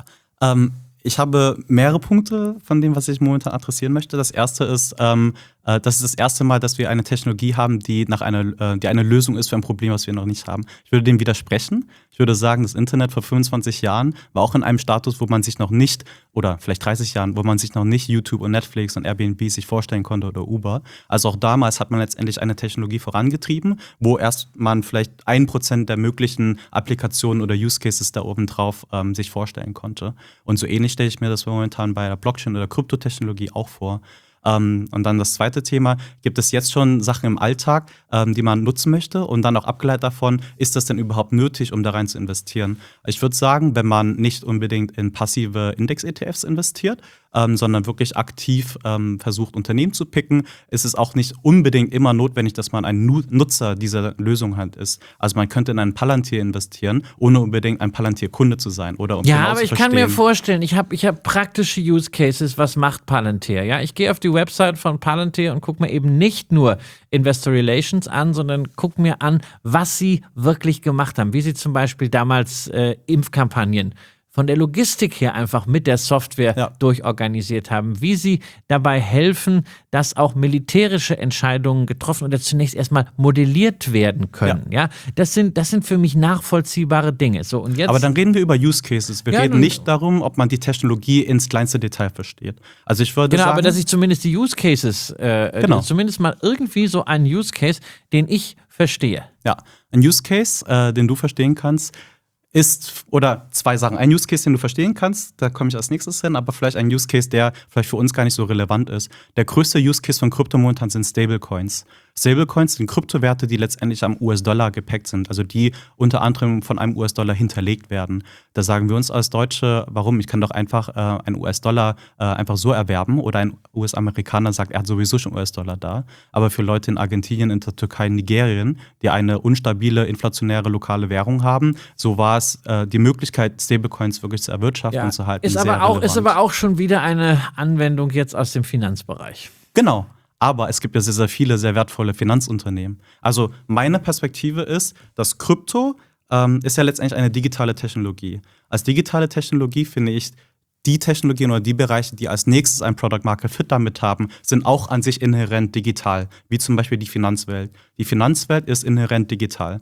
Speaker 2: ich habe mehrere Punkte von dem, was ich momentan adressieren möchte. Das erste ist, das ist das erste Mal, dass wir eine Technologie haben, die eine Lösung ist für ein Problem, was wir noch nicht haben. Ich würde dem widersprechen. Ich würde sagen, das Internet vor 25 Jahren war auch in einem Status, wo man sich noch nicht, oder vielleicht 30 Jahren, wo man sich noch nicht YouTube und Netflix und Airbnb sich vorstellen konnte oder Uber. Also auch damals hat man letztendlich eine Technologie vorangetrieben, wo erst man vielleicht 1% der möglichen Applikationen oder Use Cases da oben drauf sich vorstellen konnte. Und so ähnlich stelle ich mir das momentan bei der Blockchain- oder Kryptotechnologie auch vor. Und dann das zweite Thema, gibt es jetzt schon Sachen im Alltag, die man nutzen möchte und dann auch abgeleitet davon, ist das denn überhaupt nötig, um da rein zu investieren? Ich würde sagen, wenn man nicht unbedingt in passive Index-ETFs investiert, sondern wirklich aktiv versucht, Unternehmen zu picken, ist es auch nicht unbedingt immer notwendig, dass man ein Nutzer dieser Lösung halt ist. Also man könnte in einen Palantir investieren, ohne unbedingt ein Palantir-Kunde zu sein. Oder um
Speaker 1: ja, aber ich kann mir vorstellen, ich hab praktische Use Cases, was macht Palantir? Ja? Ich gehe auf die Website von Palantir und gucke mir eben nicht nur Investor Relations an, sondern gucke mir an, was sie wirklich gemacht haben. Wie sie zum Beispiel damals Impfkampagnen von der Logistik her einfach mit der Software durchorganisiert haben, wie sie dabei helfen, dass auch militärische Entscheidungen getroffen oder zunächst erstmal modelliert werden können. Ja. Das sind für mich nachvollziehbare Dinge. So, und jetzt,
Speaker 2: aber dann reden wir über Use Cases. Wir reden nicht darum, ob man die Technologie ins kleinste Detail versteht. Also ich würde sagen,
Speaker 1: aber dass ich zumindest die Use Cases, zumindest mal irgendwie so einen Use Case, den ich verstehe.
Speaker 2: Ja, ein Use Case, den du verstehen kannst, ist, oder zwei Sachen. Ein Use Case, den du verstehen kannst, da komme ich als nächstes hin, aber vielleicht ein Use Case, der vielleicht für uns gar nicht so relevant ist. Der größte Use Case von Krypto momentan sind Stablecoins. Stablecoins sind Kryptowerte, die letztendlich am US-Dollar gepackt sind, also die unter anderem von einem US-Dollar hinterlegt werden. Da sagen wir uns als Deutsche, warum? Ich kann doch einfach einen US-Dollar einfach so erwerben, oder ein US-Amerikaner sagt, er hat sowieso schon US-Dollar da. Aber für Leute in Argentinien, in der Türkei, in Nigerien, die eine unstabile, inflationäre lokale Währung haben, so war es die Möglichkeit, Stablecoins wirklich zu erwirtschaften und zu halten.
Speaker 1: Ist aber auch schon wieder eine Anwendung jetzt aus dem Finanzbereich.
Speaker 2: Genau. Aber es gibt ja sehr, sehr viele, sehr wertvolle Finanzunternehmen. Also meine Perspektive ist, dass Krypto ist ja letztendlich eine digitale Technologie. Als digitale Technologie finde ich, die Technologien oder die Bereiche, die als nächstes ein Product Market Fit damit haben, sind auch an sich inhärent digital, wie zum Beispiel die Finanzwelt. Die Finanzwelt ist inhärent digital.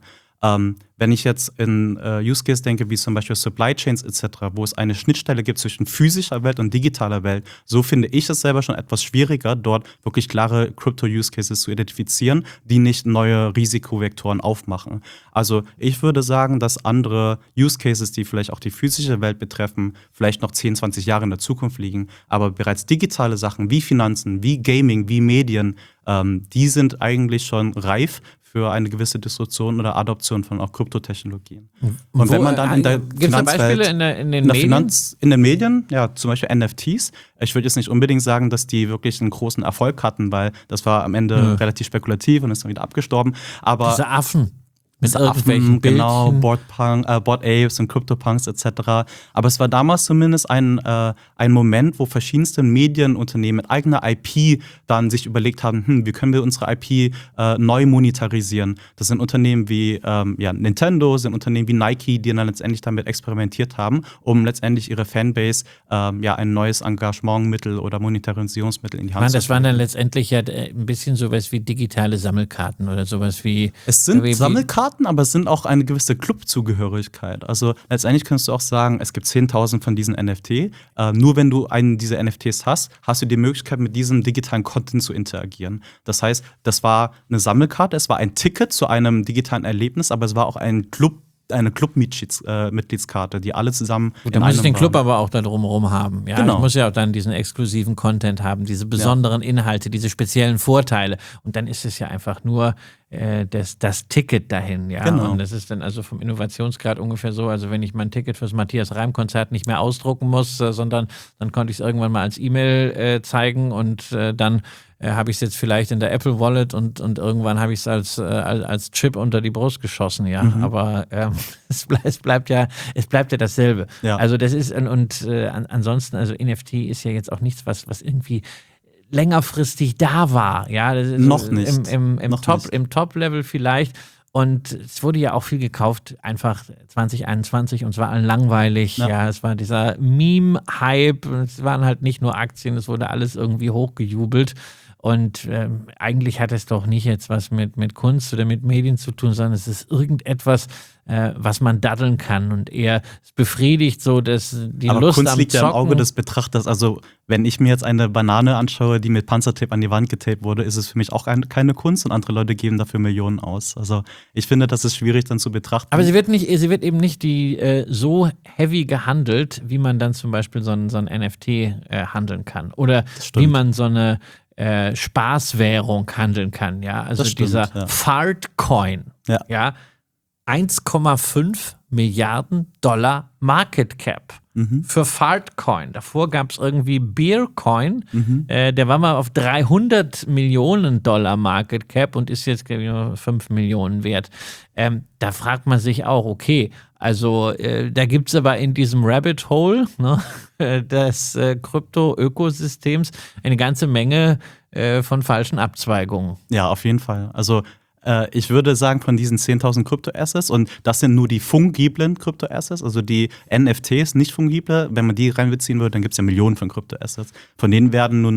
Speaker 2: Wenn ich jetzt in Use Case denke, wie zum Beispiel Supply Chains etc., wo es eine Schnittstelle gibt zwischen physischer Welt und digitaler Welt, so finde ich es selber schon etwas schwieriger, dort wirklich klare Crypto-Use Cases zu identifizieren, die nicht neue Risikovektoren aufmachen. Also ich würde sagen, dass andere Use Cases, die vielleicht auch die physische Welt betreffen, vielleicht noch 10, 20 Jahre in der Zukunft liegen, aber bereits digitale Sachen wie Finanzen, wie Gaming, wie Medien, die sind eigentlich schon reif für eine gewisse Disruption oder Adoption von auch Kryptotechnologien. Und wenn man dann in der
Speaker 1: Gibt es da Beispiele in den Medien?
Speaker 2: In den Medien, ja, zum Beispiel NFTs. Ich würde jetzt nicht unbedingt sagen, dass die wirklich einen großen Erfolg hatten, weil das war am Ende relativ spekulativ und ist dann wieder abgestorben. Aber
Speaker 1: diese Affen.
Speaker 2: Mit Affen, genau, Bored Apes und CryptoPunks etc. Aber es war damals zumindest ein Moment, wo verschiedenste Medienunternehmen mit eigener IP dann sich überlegt haben, wie können wir unsere IP neu monetarisieren. Das sind Unternehmen wie Nintendo, sind Unternehmen wie Nike, die dann letztendlich damit experimentiert haben, um letztendlich ihre Fanbase ein neues Engagementmittel oder Monetarisierungsmittel in die Hand zu geben.
Speaker 1: Das waren dann letztendlich ja ein bisschen sowas wie digitale Sammelkarten oder sowas wie.
Speaker 2: Es sind Sammelkarten, aber es sind auch eine gewisse Clubzugehörigkeit. Also letztendlich kannst du auch sagen, es gibt 10.000 von diesen NFT. Nur wenn du einen dieser NFTs hast, hast du die Möglichkeit, mit diesem digitalen Content zu interagieren. Das heißt, das war eine Sammelkarte, es war ein Ticket zu einem digitalen Erlebnis, aber es war auch eine Club-Mitgliedskarte, die alle zusammen.
Speaker 1: Gut, da muss ich den Club aber auch da drumherum haben. Ja,
Speaker 2: genau.
Speaker 1: Ich muss ja auch dann diesen exklusiven Content haben, diese besonderen Inhalte, diese speziellen Vorteile. Und dann ist es ja einfach nur das Ticket dahin. Ja?
Speaker 2: Genau.
Speaker 1: Und das ist dann also vom Innovationsgrad ungefähr so, also wenn ich mein Ticket fürs Matthias-Reim-Konzert nicht mehr ausdrucken muss, sondern dann konnte ich es irgendwann mal als E-Mail zeigen und dann habe ich es jetzt vielleicht in der Apple Wallet und irgendwann habe ich es als Chip unter die Brust geschossen, ja. Aber es bleibt ja dasselbe.
Speaker 2: Ja.
Speaker 1: Also das ist ansonsten, also NFT ist ja jetzt auch nichts, was irgendwie längerfristig da war, ja. Das ist
Speaker 2: noch nicht.
Speaker 1: Im Top-Level vielleicht. Und es wurde ja auch viel gekauft, einfach 2021 und es war allen langweilig. Ja, es war dieser Meme-Hype. Es waren halt nicht nur Aktien, es wurde alles irgendwie hochgejubelt. Und eigentlich hat es doch nicht jetzt was mit Kunst oder mit Medien zu tun, sondern es ist irgendetwas, was man daddeln kann. Und eher es befriedigt so, dass die
Speaker 2: aber
Speaker 1: Lust
Speaker 2: Kunst
Speaker 1: am
Speaker 2: liegt ja im
Speaker 1: Zocken.
Speaker 2: Auge des Betrachters. Also wenn ich mir jetzt eine Banane anschaue, die mit Panzertape an die Wand getaped wurde, ist es für mich auch keine Kunst und andere Leute geben dafür Millionen aus. Also ich finde, das ist schwierig dann zu betrachten.
Speaker 1: Aber sie wird eben nicht so heavy gehandelt, wie man dann zum Beispiel so ein NFT handeln kann. Oder wie man so eine Spaßwährung handeln kann, ja. Also dieser Fartcoin, ja, 1,5 Milliarden Dollar Market Cap für Fartcoin. Davor gab es irgendwie Beercoin, der war mal auf 300 Millionen Dollar Market Cap und ist jetzt 5 Millionen wert. Da fragt man sich auch, okay, also da gibt es aber in diesem Rabbit Hole des Krypto-Ökosystems eine ganze Menge von falschen Abzweigungen.
Speaker 2: Ja, auf jeden Fall. Also ich würde sagen, von diesen 10.000 Krypto-Assets, und das sind nur die fungiblen Krypto-Assets, also die NFTs, nicht fungible, wenn man die reinbeziehen würde, dann gibt es ja Millionen von Krypto-Assets. Von denen werden nur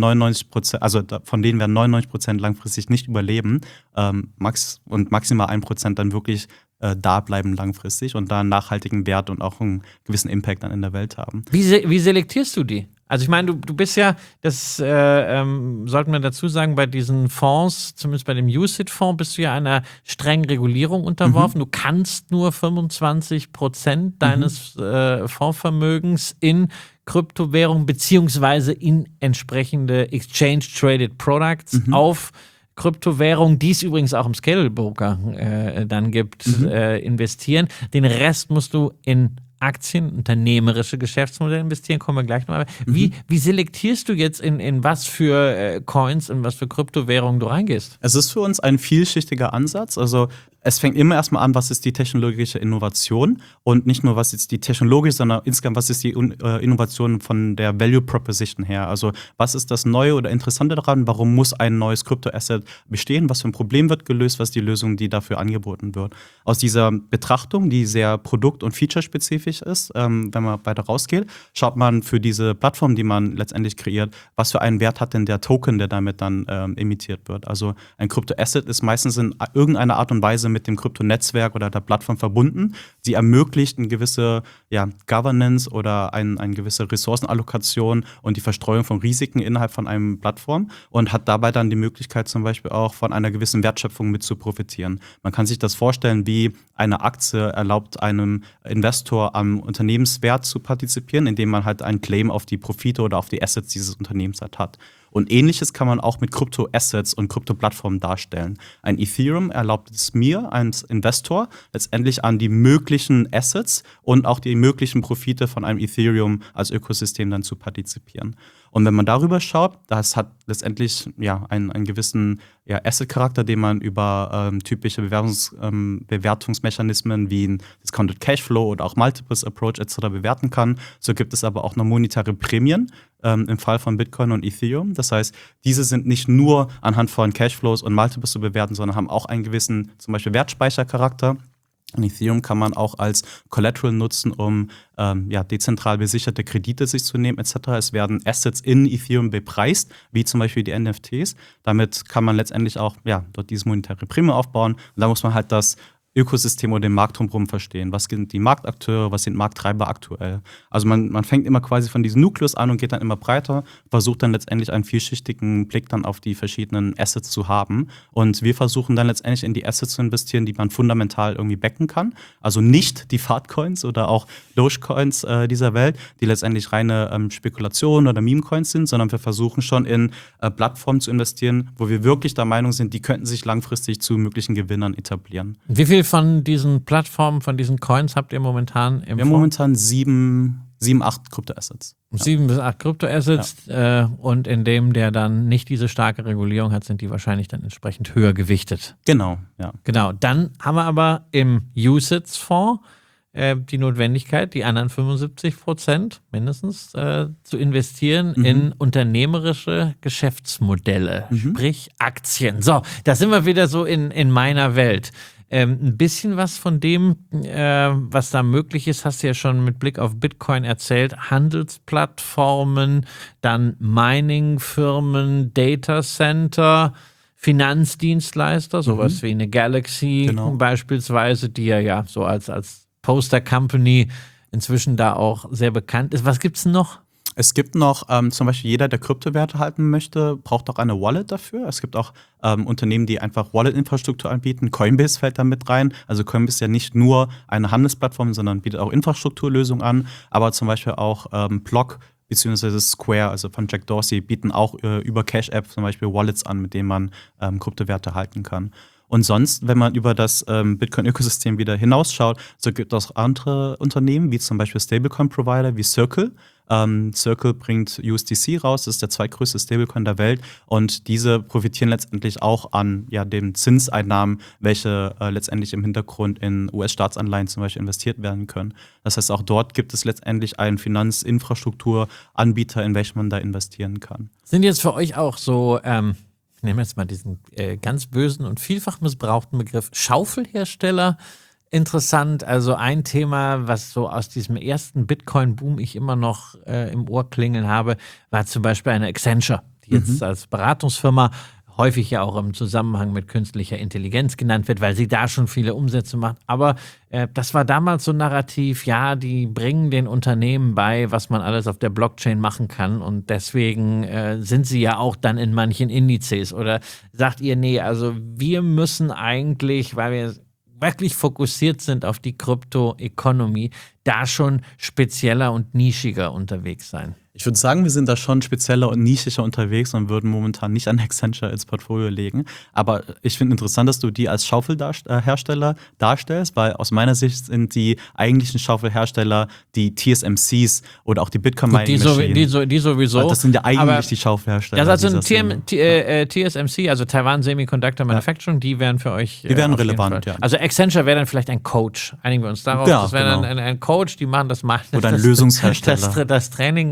Speaker 2: 99% langfristig nicht überleben und maximal 1% dann wirklich da bleiben langfristig und da einen nachhaltigen Wert und auch einen gewissen Impact dann in der Welt haben.
Speaker 1: Wie selektierst du die? Also ich meine, du bist ja, das sollten wir dazu sagen, bei diesen Fonds, zumindest bei dem UCITS-Fonds, bist du ja einer strengen Regulierung unterworfen. Du kannst nur 25% deines Fondsvermögens in Kryptowährungen beziehungsweise in entsprechende Exchange-Traded Products auf Kryptowährungen, die es übrigens auch im Scalable Broker dann gibt, investieren. Den Rest musst du in Aktien, unternehmerische Geschäftsmodelle investieren, kommen wir gleich nochmal. Wie selektierst du jetzt in was für Coins und was für Kryptowährungen du reingehst?
Speaker 2: Es ist für uns ein vielschichtiger Ansatz. Also es fängt immer erstmal an, was ist die technologische Innovation und nicht nur, was ist die technologische, sondern insgesamt, was ist die Innovation von der Value Proposition her. Also was ist das Neue oder Interessante daran, warum muss ein neues Kryptoasset bestehen, was für ein Problem wird gelöst, was ist die Lösung, die dafür angeboten wird. Aus dieser Betrachtung, die sehr produkt- und featurespezifisch ist, wenn man weiter rausgeht, schaut man für diese Plattform, die man letztendlich kreiert, was für einen Wert hat denn der Token, der damit dann emittiert wird. Also ein Kryptoasset ist meistens in irgendeiner Art und Weise mit dem Kryptonetzwerk oder der Plattform verbunden. Sie ermöglicht eine gewisse Governance oder eine gewisse Ressourcenallokation und die Verstreuung von Risiken innerhalb von einem Plattform und hat dabei dann die Möglichkeit zum Beispiel auch von einer gewissen Wertschöpfung mit zu profitieren. Man kann sich das vorstellen, wie eine Aktie erlaubt einem Investor am Unternehmenswert zu partizipieren, indem man halt einen Claim auf die Profite oder auf die Assets dieses Unternehmens hat. Und Ähnliches kann man auch mit Krypto-Assets und Krypto-Plattformen darstellen. Ein Ethereum erlaubt es mir als Investor letztendlich an die möglichen Assets und auch die möglichen Profite von einem Ethereum als Ökosystem dann zu partizipieren. Und wenn man darüber schaut, das hat letztendlich einen gewissen Asset-Charakter, den man über typische Bewertungsmechanismen wie ein Discounted Cashflow oder auch Multiples Approach etc. bewerten kann. So gibt es aber auch noch monetäre Prämien im Fall von Bitcoin und Ethereum. Das heißt, diese sind nicht nur anhand von Cashflows und Multiples zu bewerten, sondern haben auch einen gewissen zum Beispiel Wertspeichercharakter. Und Ethereum kann man auch als Collateral nutzen, um dezentral besicherte Kredite sich zu nehmen etc. Es werden Assets in Ethereum bepreist, wie zum Beispiel die NFTs. Damit kann man letztendlich auch dort dieses monetäre Prämie aufbauen. Und da muss man halt das Ökosystem oder den Markt drumherum verstehen. Was sind die Marktakteure, was sind Markttreiber aktuell? Also man fängt immer quasi von diesem Nukleus an und geht dann immer breiter, versucht dann letztendlich einen vielschichtigen Blick dann auf die verschiedenen Assets zu haben. Und wir versuchen dann letztendlich in die Assets zu investieren, die man fundamental irgendwie backen kann. Also nicht die Fartcoins oder auch Dogecoins dieser Welt, die letztendlich reine Spekulationen oder Meme-Coins sind, sondern wir versuchen schon in Plattformen zu investieren, wo wir wirklich der Meinung sind, die könnten sich langfristig zu möglichen Gewinnern etablieren.
Speaker 1: Wie viel von diesen Plattformen, von diesen Coins habt ihr momentan im
Speaker 2: Wir haben momentan 7, 8 Kryptoassets.
Speaker 1: 7 bis 8 Kryptoassets und in dem, der dann nicht diese starke Regulierung hat, sind die wahrscheinlich dann entsprechend höher gewichtet.
Speaker 2: Genau, ja.
Speaker 1: Genau, dann haben wir aber im UCITS-Fonds die Notwendigkeit, die anderen 75% mindestens zu investieren in unternehmerische Geschäftsmodelle, sprich Aktien. So, da sind wir wieder so in meiner Welt. Ein bisschen was von dem, was da möglich ist, hast du ja schon mit Blick auf Bitcoin erzählt. Handelsplattformen, dann Mining-Firmen, Datacenter, Finanzdienstleister, sowas wie eine Galaxy beispielsweise, die ja so als Poster-Company inzwischen da auch sehr bekannt ist. Was gibt's noch?
Speaker 2: Es gibt noch zum Beispiel jeder, der Kryptowerte halten möchte, braucht auch eine Wallet dafür. Es gibt auch Unternehmen, die einfach Wallet-Infrastruktur anbieten. Coinbase fällt da mit rein. Also Coinbase ist ja nicht nur eine Handelsplattform, sondern bietet auch Infrastrukturlösungen an. Aber zum Beispiel auch Block bzw. Square, also von Jack Dorsey, bieten auch über Cash App zum Beispiel Wallets an, mit denen man Kryptowerte halten kann. Und sonst, wenn man über das Bitcoin-Ökosystem wieder hinausschaut, so gibt es auch andere Unternehmen, wie zum Beispiel Stablecoin-Provider wie Circle. Circle bringt USDC raus, das ist der zweitgrößte Stablecoin der Welt. Und diese profitieren letztendlich auch an den Zinseinnahmen, welche letztendlich im Hintergrund in US-Staatsanleihen zum Beispiel investiert werden können. Das heißt, auch dort gibt es letztendlich einen Finanzinfrastrukturanbieter, in welchen man da investieren kann.
Speaker 1: Sind jetzt für euch auch so ich nehme jetzt mal diesen ganz bösen und vielfach missbrauchten Begriff Schaufelhersteller interessant. Also ein Thema, was so aus diesem ersten Bitcoin-Boom ich immer noch im Ohr klingeln habe, war zum Beispiel eine Accenture, die jetzt als Beratungsfirma häufig ja auch im Zusammenhang mit künstlicher Intelligenz genannt wird, weil sie da schon viele Umsätze macht. Aber das war damals so ein Narrativ, die bringen den Unternehmen bei, was man alles auf der Blockchain machen kann. Und deswegen sind sie ja auch dann in manchen Indizes. Oder sagt ihr, nee, also wir müssen eigentlich, weil wir wirklich fokussiert sind auf die Krypto-Economy, da schon spezieller und nischiger unterwegs sein?
Speaker 2: Ich würde sagen, wir sind da schon spezieller und nischiger unterwegs und würden momentan nicht an Accenture ins Portfolio legen. Aber ich finde interessant, dass du die als Schaufelhersteller darstellst, weil aus meiner Sicht sind die eigentlichen Schaufelhersteller die TSMCs oder auch die Bitcoin-Mining-Maschinen.
Speaker 1: Die sowieso.
Speaker 2: Weil das sind ja eigentlich die Schaufelhersteller.
Speaker 1: Das also TSMC, also Taiwan Semiconductor Manufacturing, die wären für euch
Speaker 2: die wären relevant, ja.
Speaker 1: Also Accenture wäre dann vielleicht ein Coach. Einigen wir uns darauf.
Speaker 2: Ja,
Speaker 1: das wäre dann ein Coach, die machen das mal.
Speaker 2: Oder ein Lösungshersteller.
Speaker 1: Das Training.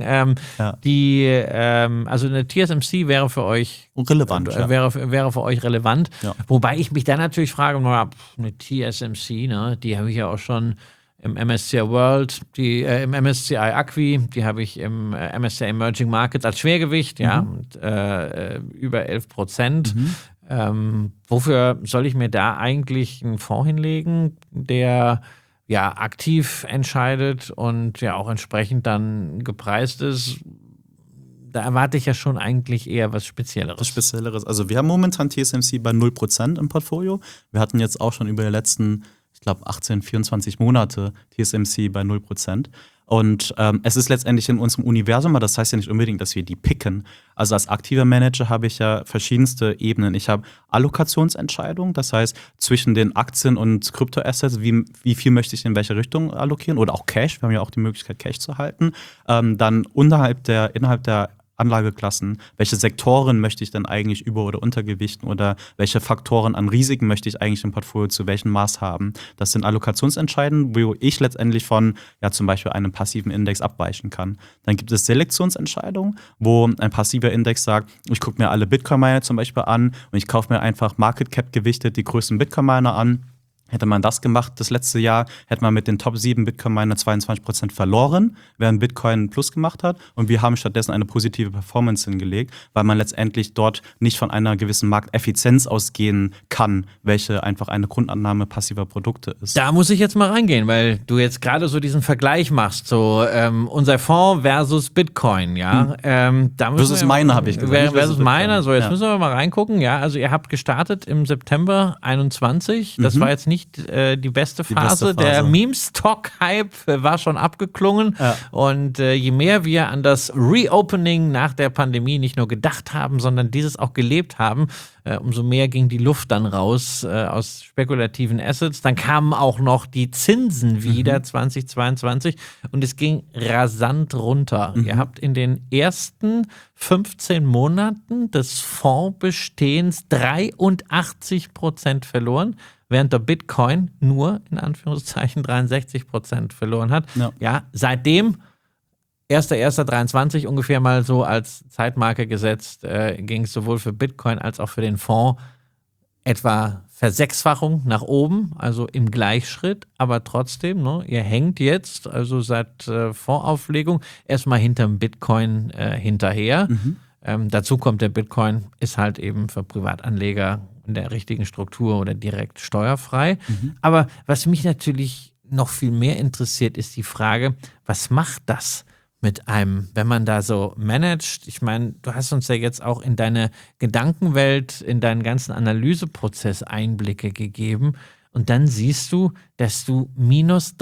Speaker 1: Also eine TSMC wäre für euch
Speaker 2: relevant.
Speaker 1: Wäre für euch relevant.
Speaker 2: Ja.
Speaker 1: Wobei ich mich dann natürlich frage, eine TSMC, ne, die habe ich ja auch schon im MSCI World, im MSCI Acqui, die habe ich im MSCI Emerging Markets als Schwergewicht, mit über 11%. Wofür soll ich mir da eigentlich einen Fonds hinlegen, der ja aktiv entscheidet und ja auch entsprechend dann gepreist ist? Da erwarte ich ja schon eigentlich eher was Spezielleres.
Speaker 2: Also wir haben momentan TSMC bei 0% im Portfolio. Wir hatten jetzt auch schon über die letzten, ich glaube, 18, 24 Monate TSMC bei 0%. Und es ist letztendlich in unserem Universum, aber das heißt ja nicht unbedingt, dass wir die picken. Also als aktiver Manager habe ich ja verschiedenste Ebenen. Ich habe Allokationsentscheidungen, das heißt zwischen den Aktien und Kryptoassets, wie viel möchte ich in welche Richtung allokieren oder auch Cash. Wir haben ja auch die Möglichkeit, Cash zu halten. Dann innerhalb der Anlageklassen, welche Sektoren möchte ich dann eigentlich über- oder untergewichten oder welche Faktoren an Risiken möchte ich eigentlich im Portfolio zu welchem Maß haben. Das sind Allokationsentscheidungen, wo ich letztendlich von zum Beispiel einem passiven Index abweichen kann. Dann gibt es Selektionsentscheidungen, wo ein passiver Index sagt, ich gucke mir alle Bitcoin-Miner zum Beispiel an und ich kaufe mir einfach Market Cap gewichtet die größten Bitcoin-Miner an. Hätte man das gemacht das letzte Jahr, hätte man mit den Top 7 Bitcoin-Miner 22% verloren, während Bitcoin einen Plus gemacht hat. Und wir haben stattdessen eine positive Performance hingelegt, weil man letztendlich dort nicht von einer gewissen Markteffizienz ausgehen kann, welche einfach eine Grundannahme passiver Produkte ist.
Speaker 1: Da muss ich jetzt mal reingehen, weil du jetzt gerade so diesen Vergleich machst, so unser Fonds versus Bitcoin, ja.
Speaker 2: Versus Miner, habe ich gesagt.
Speaker 1: Versus Miner, so jetzt müssen wir mal reingucken, ja. Also ihr habt gestartet im September 21, das war jetzt nicht die beste Phase. Der Meme-Stock-Hype war schon abgeklungen. Ja. Und je mehr wir an das Reopening nach der Pandemie nicht nur gedacht haben, sondern dieses auch gelebt haben, umso mehr ging die Luft dann raus aus spekulativen Assets. Dann kamen auch noch die Zinsen wieder 2022 und es ging rasant runter. Ihr habt in den ersten 15 Monaten des Fondsbestehens 83% verloren, während der Bitcoin nur, in Anführungszeichen, 63% verloren hat. Ja, seitdem 1.1.23 ungefähr mal so als Zeitmarke gesetzt, ging es sowohl für Bitcoin als auch für den Fonds etwa Versechsfachung nach oben, also im Gleichschritt, aber trotzdem, ne, ihr hängt jetzt, also seit Fondsauflegung, erstmal hinterm Bitcoin hinterher. Dazu kommt, der Bitcoin ist halt eben für Privatanleger in der richtigen Struktur oder direkt steuerfrei. Aber was mich natürlich noch viel mehr interessiert, ist die Frage, was macht das mit einem, wenn man da so managt? Ich meine, du hast uns ja jetzt auch in deine Gedankenwelt, in deinen ganzen Analyseprozess Einblicke gegeben. Und dann siehst du, dass du minus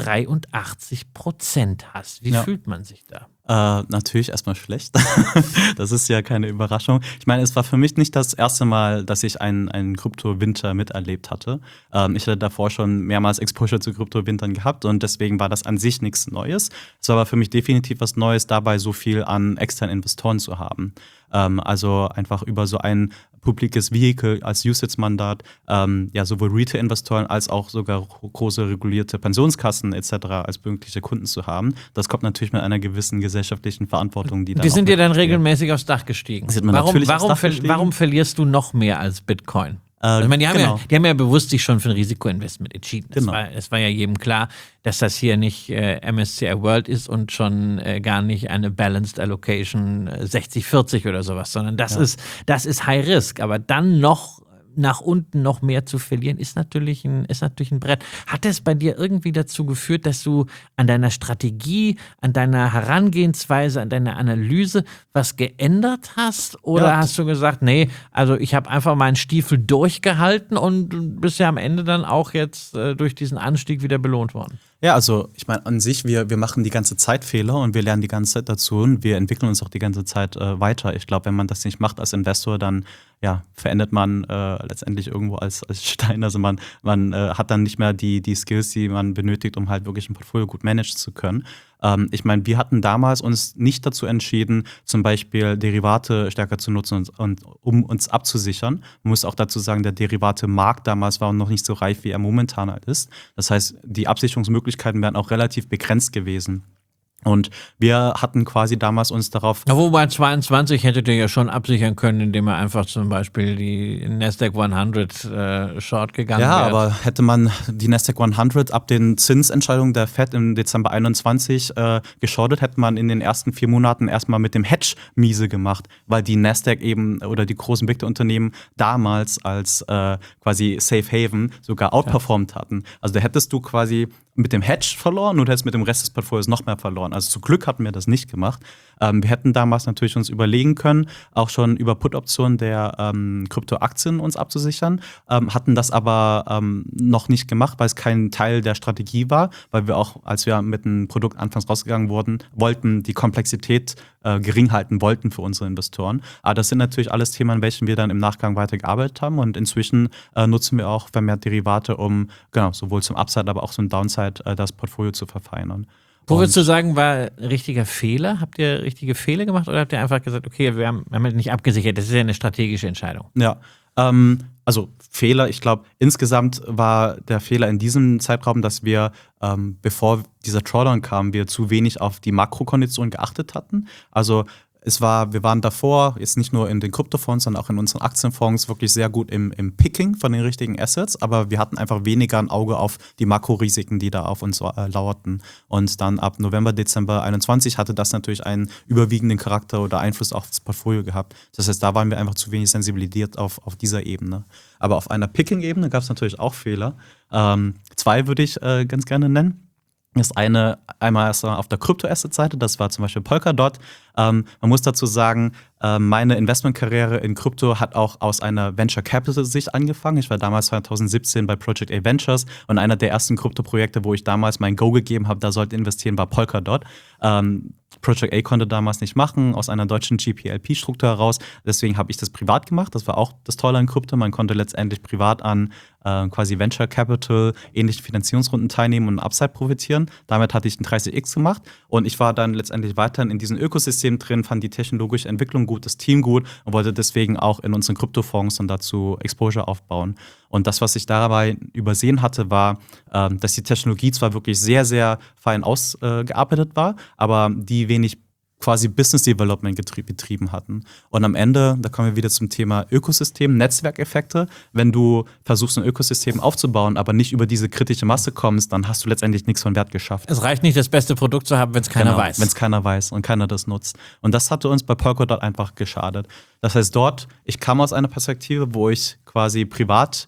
Speaker 1: 83% hast. Wie fühlt man sich da?
Speaker 2: Natürlich erstmal schlecht. Das ist ja keine Überraschung. Ich meine, es war für mich nicht das erste Mal, dass ich einen Krypto-Winter miterlebt hatte. Ich hatte davor schon mehrmals Exposure zu Krypto-Wintern gehabt und deswegen war das an sich nichts Neues. Es war aber für mich definitiv was Neues, dabei so viel an externen Investoren zu haben. Also einfach über so ein publikes Vehikel als UCITS-Mandat, sowohl Retail-Investoren als auch sogar große regulierte Pensionskassen etc. als pünktliche Kunden zu haben. Das kommt natürlich mit einer gewissen gesellschaftlichen Verantwortung, die
Speaker 1: sind dir dann regelmäßig aufs Dach gestiegen.
Speaker 2: Warum
Speaker 1: verlierst du noch mehr als Bitcoin? Ich meine, die haben ja bewusst sich schon für ein Risikoinvestment entschieden. Es war ja jedem klar, dass das hier nicht MSCI World ist und schon gar nicht eine Balanced Allocation 60-40 oder sowas, sondern das ist High Risk. Aber dann noch nach unten noch mehr zu verlieren, ist natürlich ein Brett. Hat es bei dir irgendwie dazu geführt, dass du an deiner Strategie, an deiner Herangehensweise, an deiner Analyse was geändert hast? Oder hast du gesagt, nee, also ich habe einfach meinen Stiefel durchgehalten und bist ja am Ende dann auch jetzt durch diesen Anstieg wieder belohnt worden?
Speaker 2: Ja, also ich meine, an sich, wir machen die ganze Zeit Fehler und wir lernen die ganze Zeit dazu und wir entwickeln uns auch die ganze Zeit weiter. Ich glaube, wenn man das nicht macht als Investor, dann verendet man letztendlich irgendwo als Stein. Also man hat dann nicht mehr die Skills, die man benötigt, um halt wirklich ein Portfolio gut managen zu können. Ich meine, wir hatten damals uns nicht dazu entschieden, zum Beispiel Derivate stärker zu nutzen und um uns abzusichern. Man muss auch dazu sagen, der Derivate-Markt damals war noch nicht so reif, wie er momentan halt ist. Das heißt, die Absicherungsmöglichkeiten wären auch relativ begrenzt gewesen. Und wir hatten quasi damals uns darauf...
Speaker 1: Ja, wobei 22 hättet ihr ja schon absichern können, indem ihr einfach zum Beispiel die Nasdaq 100 Short gegangen wärt.
Speaker 2: Ja, aber hätte man die Nasdaq 100 ab den Zinsentscheidungen der Fed im Dezember 21 geschortet, hätte man in den ersten 4 Monaten erstmal mit dem Hedge miese gemacht, weil die Nasdaq eben oder die großen Big Tech-Unternehmen damals als quasi Safe Haven sogar outperformed hatten. Also da hättest du quasi mit dem Hedge verloren und hättest mit dem Rest des Portfolios noch mehr verloren. Also zum Glück hatten wir das nicht gemacht. Wir hätten damals natürlich uns überlegen können, auch schon über Put-Optionen der Kryptoaktien uns abzusichern, hatten das aber noch nicht gemacht, weil es kein Teil der Strategie war, weil wir auch, als wir mit einem Produkt anfangs rausgegangen wollten die Komplexität gering halten wollten für unsere Investoren. Aber das sind natürlich alles Themen, an welchen wir dann im Nachgang weitergearbeitet haben und inzwischen nutzen wir auch vermehrt Derivate, um sowohl zum Upside, aber auch zum Downside das Portfolio zu verfeinern.
Speaker 1: Wo würdest du sagen, war richtiger Fehler? Habt ihr richtige Fehler gemacht oder habt ihr einfach gesagt, okay, wir haben nicht abgesichert, das ist ja eine strategische Entscheidung?
Speaker 2: Ja, also Fehler, ich glaube, insgesamt war der Fehler in diesem Zeitraum, dass wir, bevor dieser Drawdown kam, wir zu wenig auf die Makrokonditionen geachtet hatten. Also wir waren davor, jetzt nicht nur in den Kryptofonds, sondern auch in unseren Aktienfonds wirklich sehr gut im Picking von den richtigen Assets, aber wir hatten einfach weniger ein Auge auf die Makrorisiken, die da auf uns lauerten. Und dann ab November, Dezember 21 hatte das natürlich einen überwiegenden Charakter oder Einfluss auf das Portfolio gehabt. Das heißt, da waren wir einfach zu wenig sensibilisiert auf dieser Ebene. Aber auf einer Picking-Ebene gab es natürlich auch Fehler. 2 würde ich ganz gerne nennen. Das einmal erst auf der Krypto-Asset-Seite, das war zum Beispiel Polkadot. Man muss dazu sagen, meine Investmentkarriere in Krypto hat auch aus einer Venture-Capital-Sicht angefangen. Ich war damals 2017 bei Project A Ventures und einer der ersten Krypto-Projekte, wo ich damals mein Go gegeben habe, da sollte investieren, war Polkadot. Project A konnte damals nicht machen, aus einer deutschen GPLP-Struktur heraus. Deswegen habe ich das privat gemacht. Das war auch das Tolle an Krypto. Man konnte letztendlich privat an quasi Venture Capital, ähnlichen Finanzierungsrunden teilnehmen und Upside profitieren. Damit hatte ich ein 30x gemacht und ich war dann letztendlich weiterhin in diesem Ökosystem drin, fand die technologische Entwicklung gut, das Team gut und wollte deswegen auch in unseren Kryptofonds dann dazu Exposure aufbauen. Und das, was ich dabei übersehen hatte, war, dass die Technologie zwar wirklich sehr, sehr fein ausgearbeitet war, aber die wenig quasi Business Development betrieben hatten. Und am Ende, da kommen wir wieder zum Thema Ökosystem, Netzwerkeffekte. Wenn du versuchst, ein Ökosystem aufzubauen, aber nicht über diese kritische Masse kommst, dann hast du letztendlich nichts von Wert geschafft.
Speaker 1: Es reicht nicht, das beste Produkt zu haben, wenn es keiner weiß.
Speaker 2: Wenn es keiner weiß und keiner das nutzt. Und das hatte uns bei Polkadot einfach geschadet. Das heißt, ich kam aus einer Perspektive, wo ich quasi privat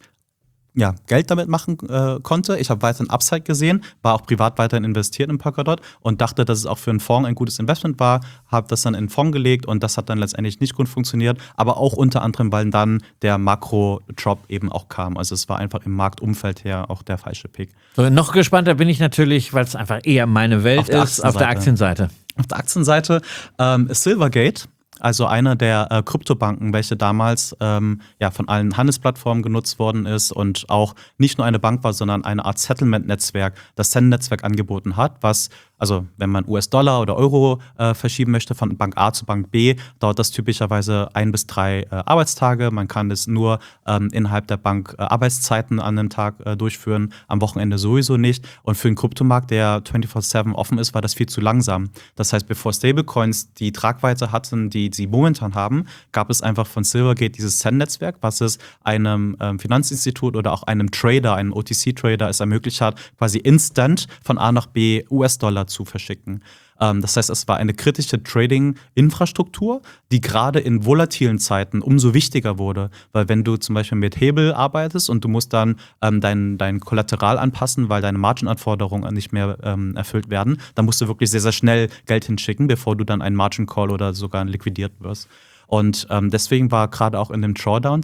Speaker 2: Geld damit machen konnte. Ich habe weiterhin Upside gesehen, war auch privat weiterhin investiert in Polkadot und dachte, dass es auch für einen Fonds ein gutes Investment war, habe das dann in einen Fonds gelegt und das hat dann letztendlich nicht gut funktioniert, aber auch unter anderem, weil dann der Makro-Drop eben auch kam. Also es war einfach im Marktumfeld her auch der falsche Pick.
Speaker 1: So, noch gespannter bin ich natürlich, weil es einfach eher meine Welt ist, auf der Aktienseite.
Speaker 2: Auf der Aktienseite Silvergate. Also einer der Kryptobanken, welche damals von allen Handelsplattformen genutzt worden ist und auch nicht nur eine Bank war, sondern eine Art Settlement-Netzwerk, das Send-Netzwerk angeboten hat, was, also wenn man US-Dollar oder Euro verschieben möchte von Bank A zu Bank B, dauert das typischerweise 1 bis 3 Arbeitstage. Man kann das nur innerhalb der Bank Arbeitszeiten an einem Tag durchführen, am Wochenende sowieso nicht. Und für einen Kryptomarkt, der 24/7 offen ist, war das viel zu langsam. Das heißt, bevor Stablecoins die Tragweite hatten, die sie momentan haben, gab es einfach von Silvergate dieses Send-Netzwerk, was es einem Finanzinstitut oder auch einem Trader, einem OTC-Trader es ermöglicht hat, quasi instant von A nach B US-Dollar zu verschicken. Das heißt, es war eine kritische Trading-Infrastruktur, die gerade in volatilen Zeiten umso wichtiger wurde. Weil wenn du zum Beispiel mit Hebel arbeitest und du musst dann dein Kollateral anpassen, weil deine Margin-Anforderungen nicht mehr erfüllt werden, dann musst du wirklich sehr, sehr schnell Geld hinschicken, bevor du dann einen Margin-Call oder sogar liquidiert wirst. Und deswegen war gerade auch in dem Drawdown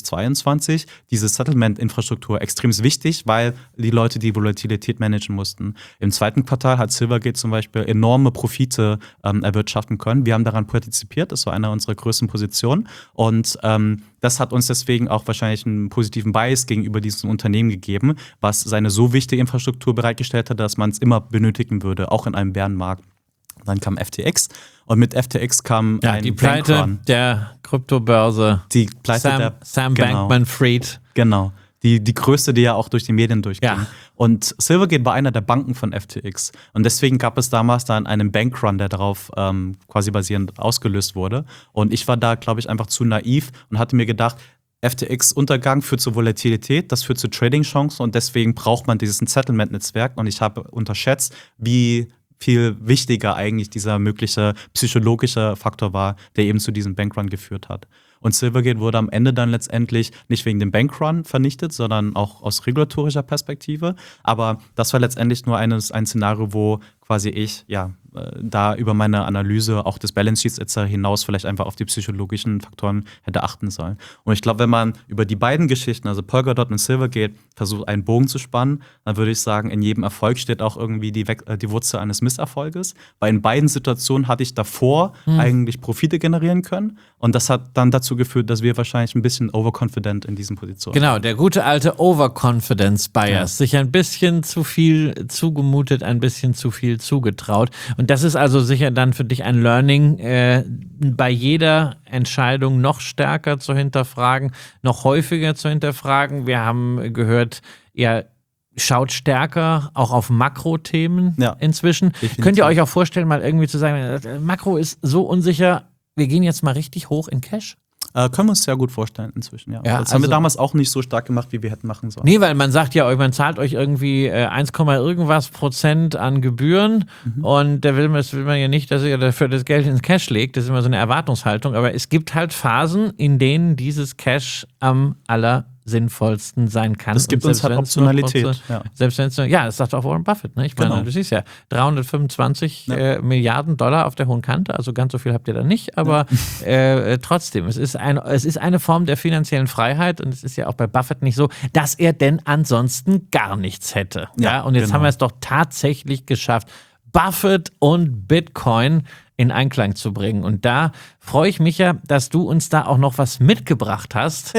Speaker 2: 2022 diese Settlement-Infrastruktur extrem wichtig, weil die Leute die Volatilität managen mussten. Im zweiten Quartal hat Silvergate zum Beispiel enorme Profite erwirtschaften können. Wir haben daran partizipiert, das war eine unserer größten Positionen. Und das hat uns deswegen auch wahrscheinlich einen positiven Bias gegenüber diesem Unternehmen gegeben, was seine so wichtige Infrastruktur bereitgestellt hat, dass man es immer benötigen würde, auch in einem Bärenmarkt. Dann kam FTX und mit FTX kam
Speaker 1: die Pleite der Kryptobörse.
Speaker 2: Die Pleite
Speaker 1: Sam Bankman-Fried.
Speaker 2: Genau. die größte, die ja auch durch die Medien durchging.
Speaker 1: Ja.
Speaker 2: Und Silvergate war einer der Banken von FTX. Und deswegen gab es damals dann einen Bankrun, der darauf quasi basierend ausgelöst wurde. Und ich war da, glaube ich, einfach zu naiv und hatte mir gedacht, FTX-Untergang führt zu Volatilität, das führt zu Trading-Chancen und deswegen braucht man dieses Settlement-Netzwerk. Und ich habe unterschätzt, wie viel wichtiger eigentlich dieser mögliche psychologische Faktor war, der eben zu diesem Bankrun geführt hat. Und Silvergate wurde am Ende dann letztendlich nicht wegen dem Bankrun vernichtet, sondern auch aus regulatorischer Perspektive. Aber das war letztendlich nur ein Szenario, wo quasi ich da über meine Analyse auch des Balance Sheets etc. hinaus vielleicht einfach auf die psychologischen Faktoren hätte achten sollen. Und ich glaube, wenn man über die beiden Geschichten, also Polkadot und Silvergate, versucht, einen Bogen zu spannen, dann würde ich sagen, in jedem Erfolg steht auch irgendwie die Wurzel eines Misserfolges. Weil in beiden Situationen hatte ich davor eigentlich Profite generieren können. Und das hat dann dazu geführt, dass wir wahrscheinlich ein bisschen overconfident in diesen Positionen
Speaker 1: Genau, der gute alte Overconfidence Bias. Sich ein bisschen zu viel zugemutet, ein bisschen zu viel zugetraut. Und das ist also sicher dann für dich ein Learning, bei jeder Entscheidung noch stärker zu hinterfragen, noch häufiger zu hinterfragen. Wir haben gehört, ihr schaut stärker auch auf Makrothemen inzwischen. Definitiv. Könnt ihr euch auch vorstellen, mal irgendwie zu sagen, Makro ist so unsicher, wir gehen jetzt mal richtig hoch in Cash?
Speaker 2: Können wir uns sehr gut vorstellen inzwischen, ja. Das haben wir damals auch nicht so stark gemacht, wie wir hätten machen sollen.
Speaker 1: Nee, weil man sagt ja, man zahlt euch irgendwie 1, irgendwas % an Gebühren und das will man ja nicht, dass ihr dafür das Geld ins Cash legt. Das ist immer so eine Erwartungshaltung. Aber es gibt halt Phasen, in denen dieses Cash am sinnvollsten sein kann.
Speaker 2: Das gibt uns halt Optionalität.
Speaker 1: Selbst wenn es das sagt auch Warren Buffett. Ne? Ich meine, du siehst ja, 325 Milliarden Dollar auf der hohen Kante, also ganz so viel habt ihr da nicht, aber trotzdem, es ist eine Form der finanziellen Freiheit und es ist ja auch bei Buffett nicht so, dass er denn ansonsten gar nichts hätte. Ja, und jetzt haben wir es doch tatsächlich geschafft, Buffett und Bitcoin in Einklang zu bringen. Und da freue ich mich ja, dass du uns da auch noch was mitgebracht hast,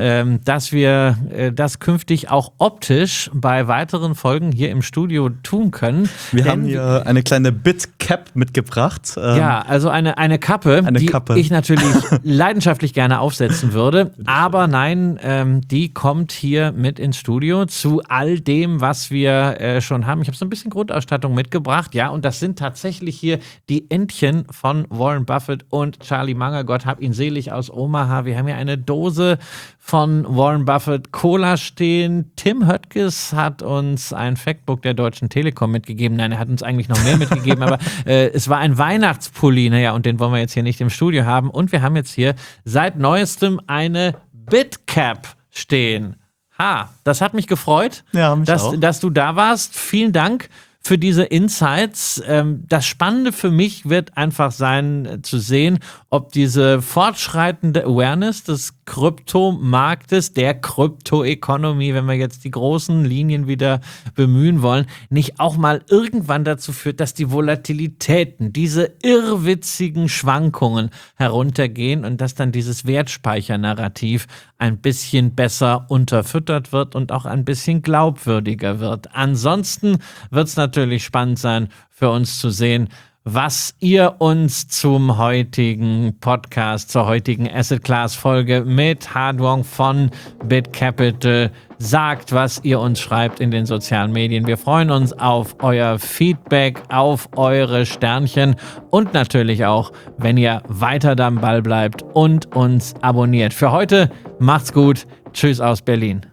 Speaker 1: dass wir das künftig auch optisch bei weiteren Folgen hier im Studio tun können.
Speaker 2: Wir haben hier eine kleine Bitcap mitgebracht.
Speaker 1: Also eine Kappe, ich natürlich leidenschaftlich gerne aufsetzen würde. Aber nein, die kommt hier mit ins Studio zu all dem, was wir schon haben. Ich habe so ein bisschen Grundausstattung mitgebracht. Ja, und das sind tatsächlich hier die Entchen von Warren Buffett und Charlie Munger. Gott hab ihn selig aus Omaha. Wir haben hier eine Dose von Warren Buffett Cola stehen. Tim Höttges hat uns ein Factbook der Deutschen Telekom mitgegeben. Nein, er hat uns eigentlich noch mehr mitgegeben, aber es war ein Weihnachtspulli. Naja, und den wollen wir jetzt hier nicht im Studio haben. Und wir haben jetzt hier seit neuestem eine Bitcap stehen. Das hat mich gefreut, dass du da warst. Vielen Dank für diese Insights. Das Spannende für mich wird einfach sein, zu sehen, ob diese fortschreitende Awareness des Kryptomarktes, der Krypto-Economy, wenn wir jetzt die großen Linien wieder bemühen wollen, nicht auch mal irgendwann dazu führt, dass die Volatilitäten, diese irrwitzigen Schwankungen heruntergehen und dass dann dieses Wertspeichernarrativ ein bisschen besser unterfüttert wird und auch ein bisschen glaubwürdiger wird. Ansonsten wird es natürlich spannend sein, für uns zu sehen, was ihr uns zum heutigen Podcast, zur heutigen Asset-Class-Folge mit Hardwong von BitCapital sagt, was ihr uns schreibt in den sozialen Medien. Wir freuen uns auf euer Feedback, auf eure Sternchen und natürlich auch, wenn ihr weiter am Ball bleibt und uns abonniert. Für heute macht's gut. Tschüss aus Berlin.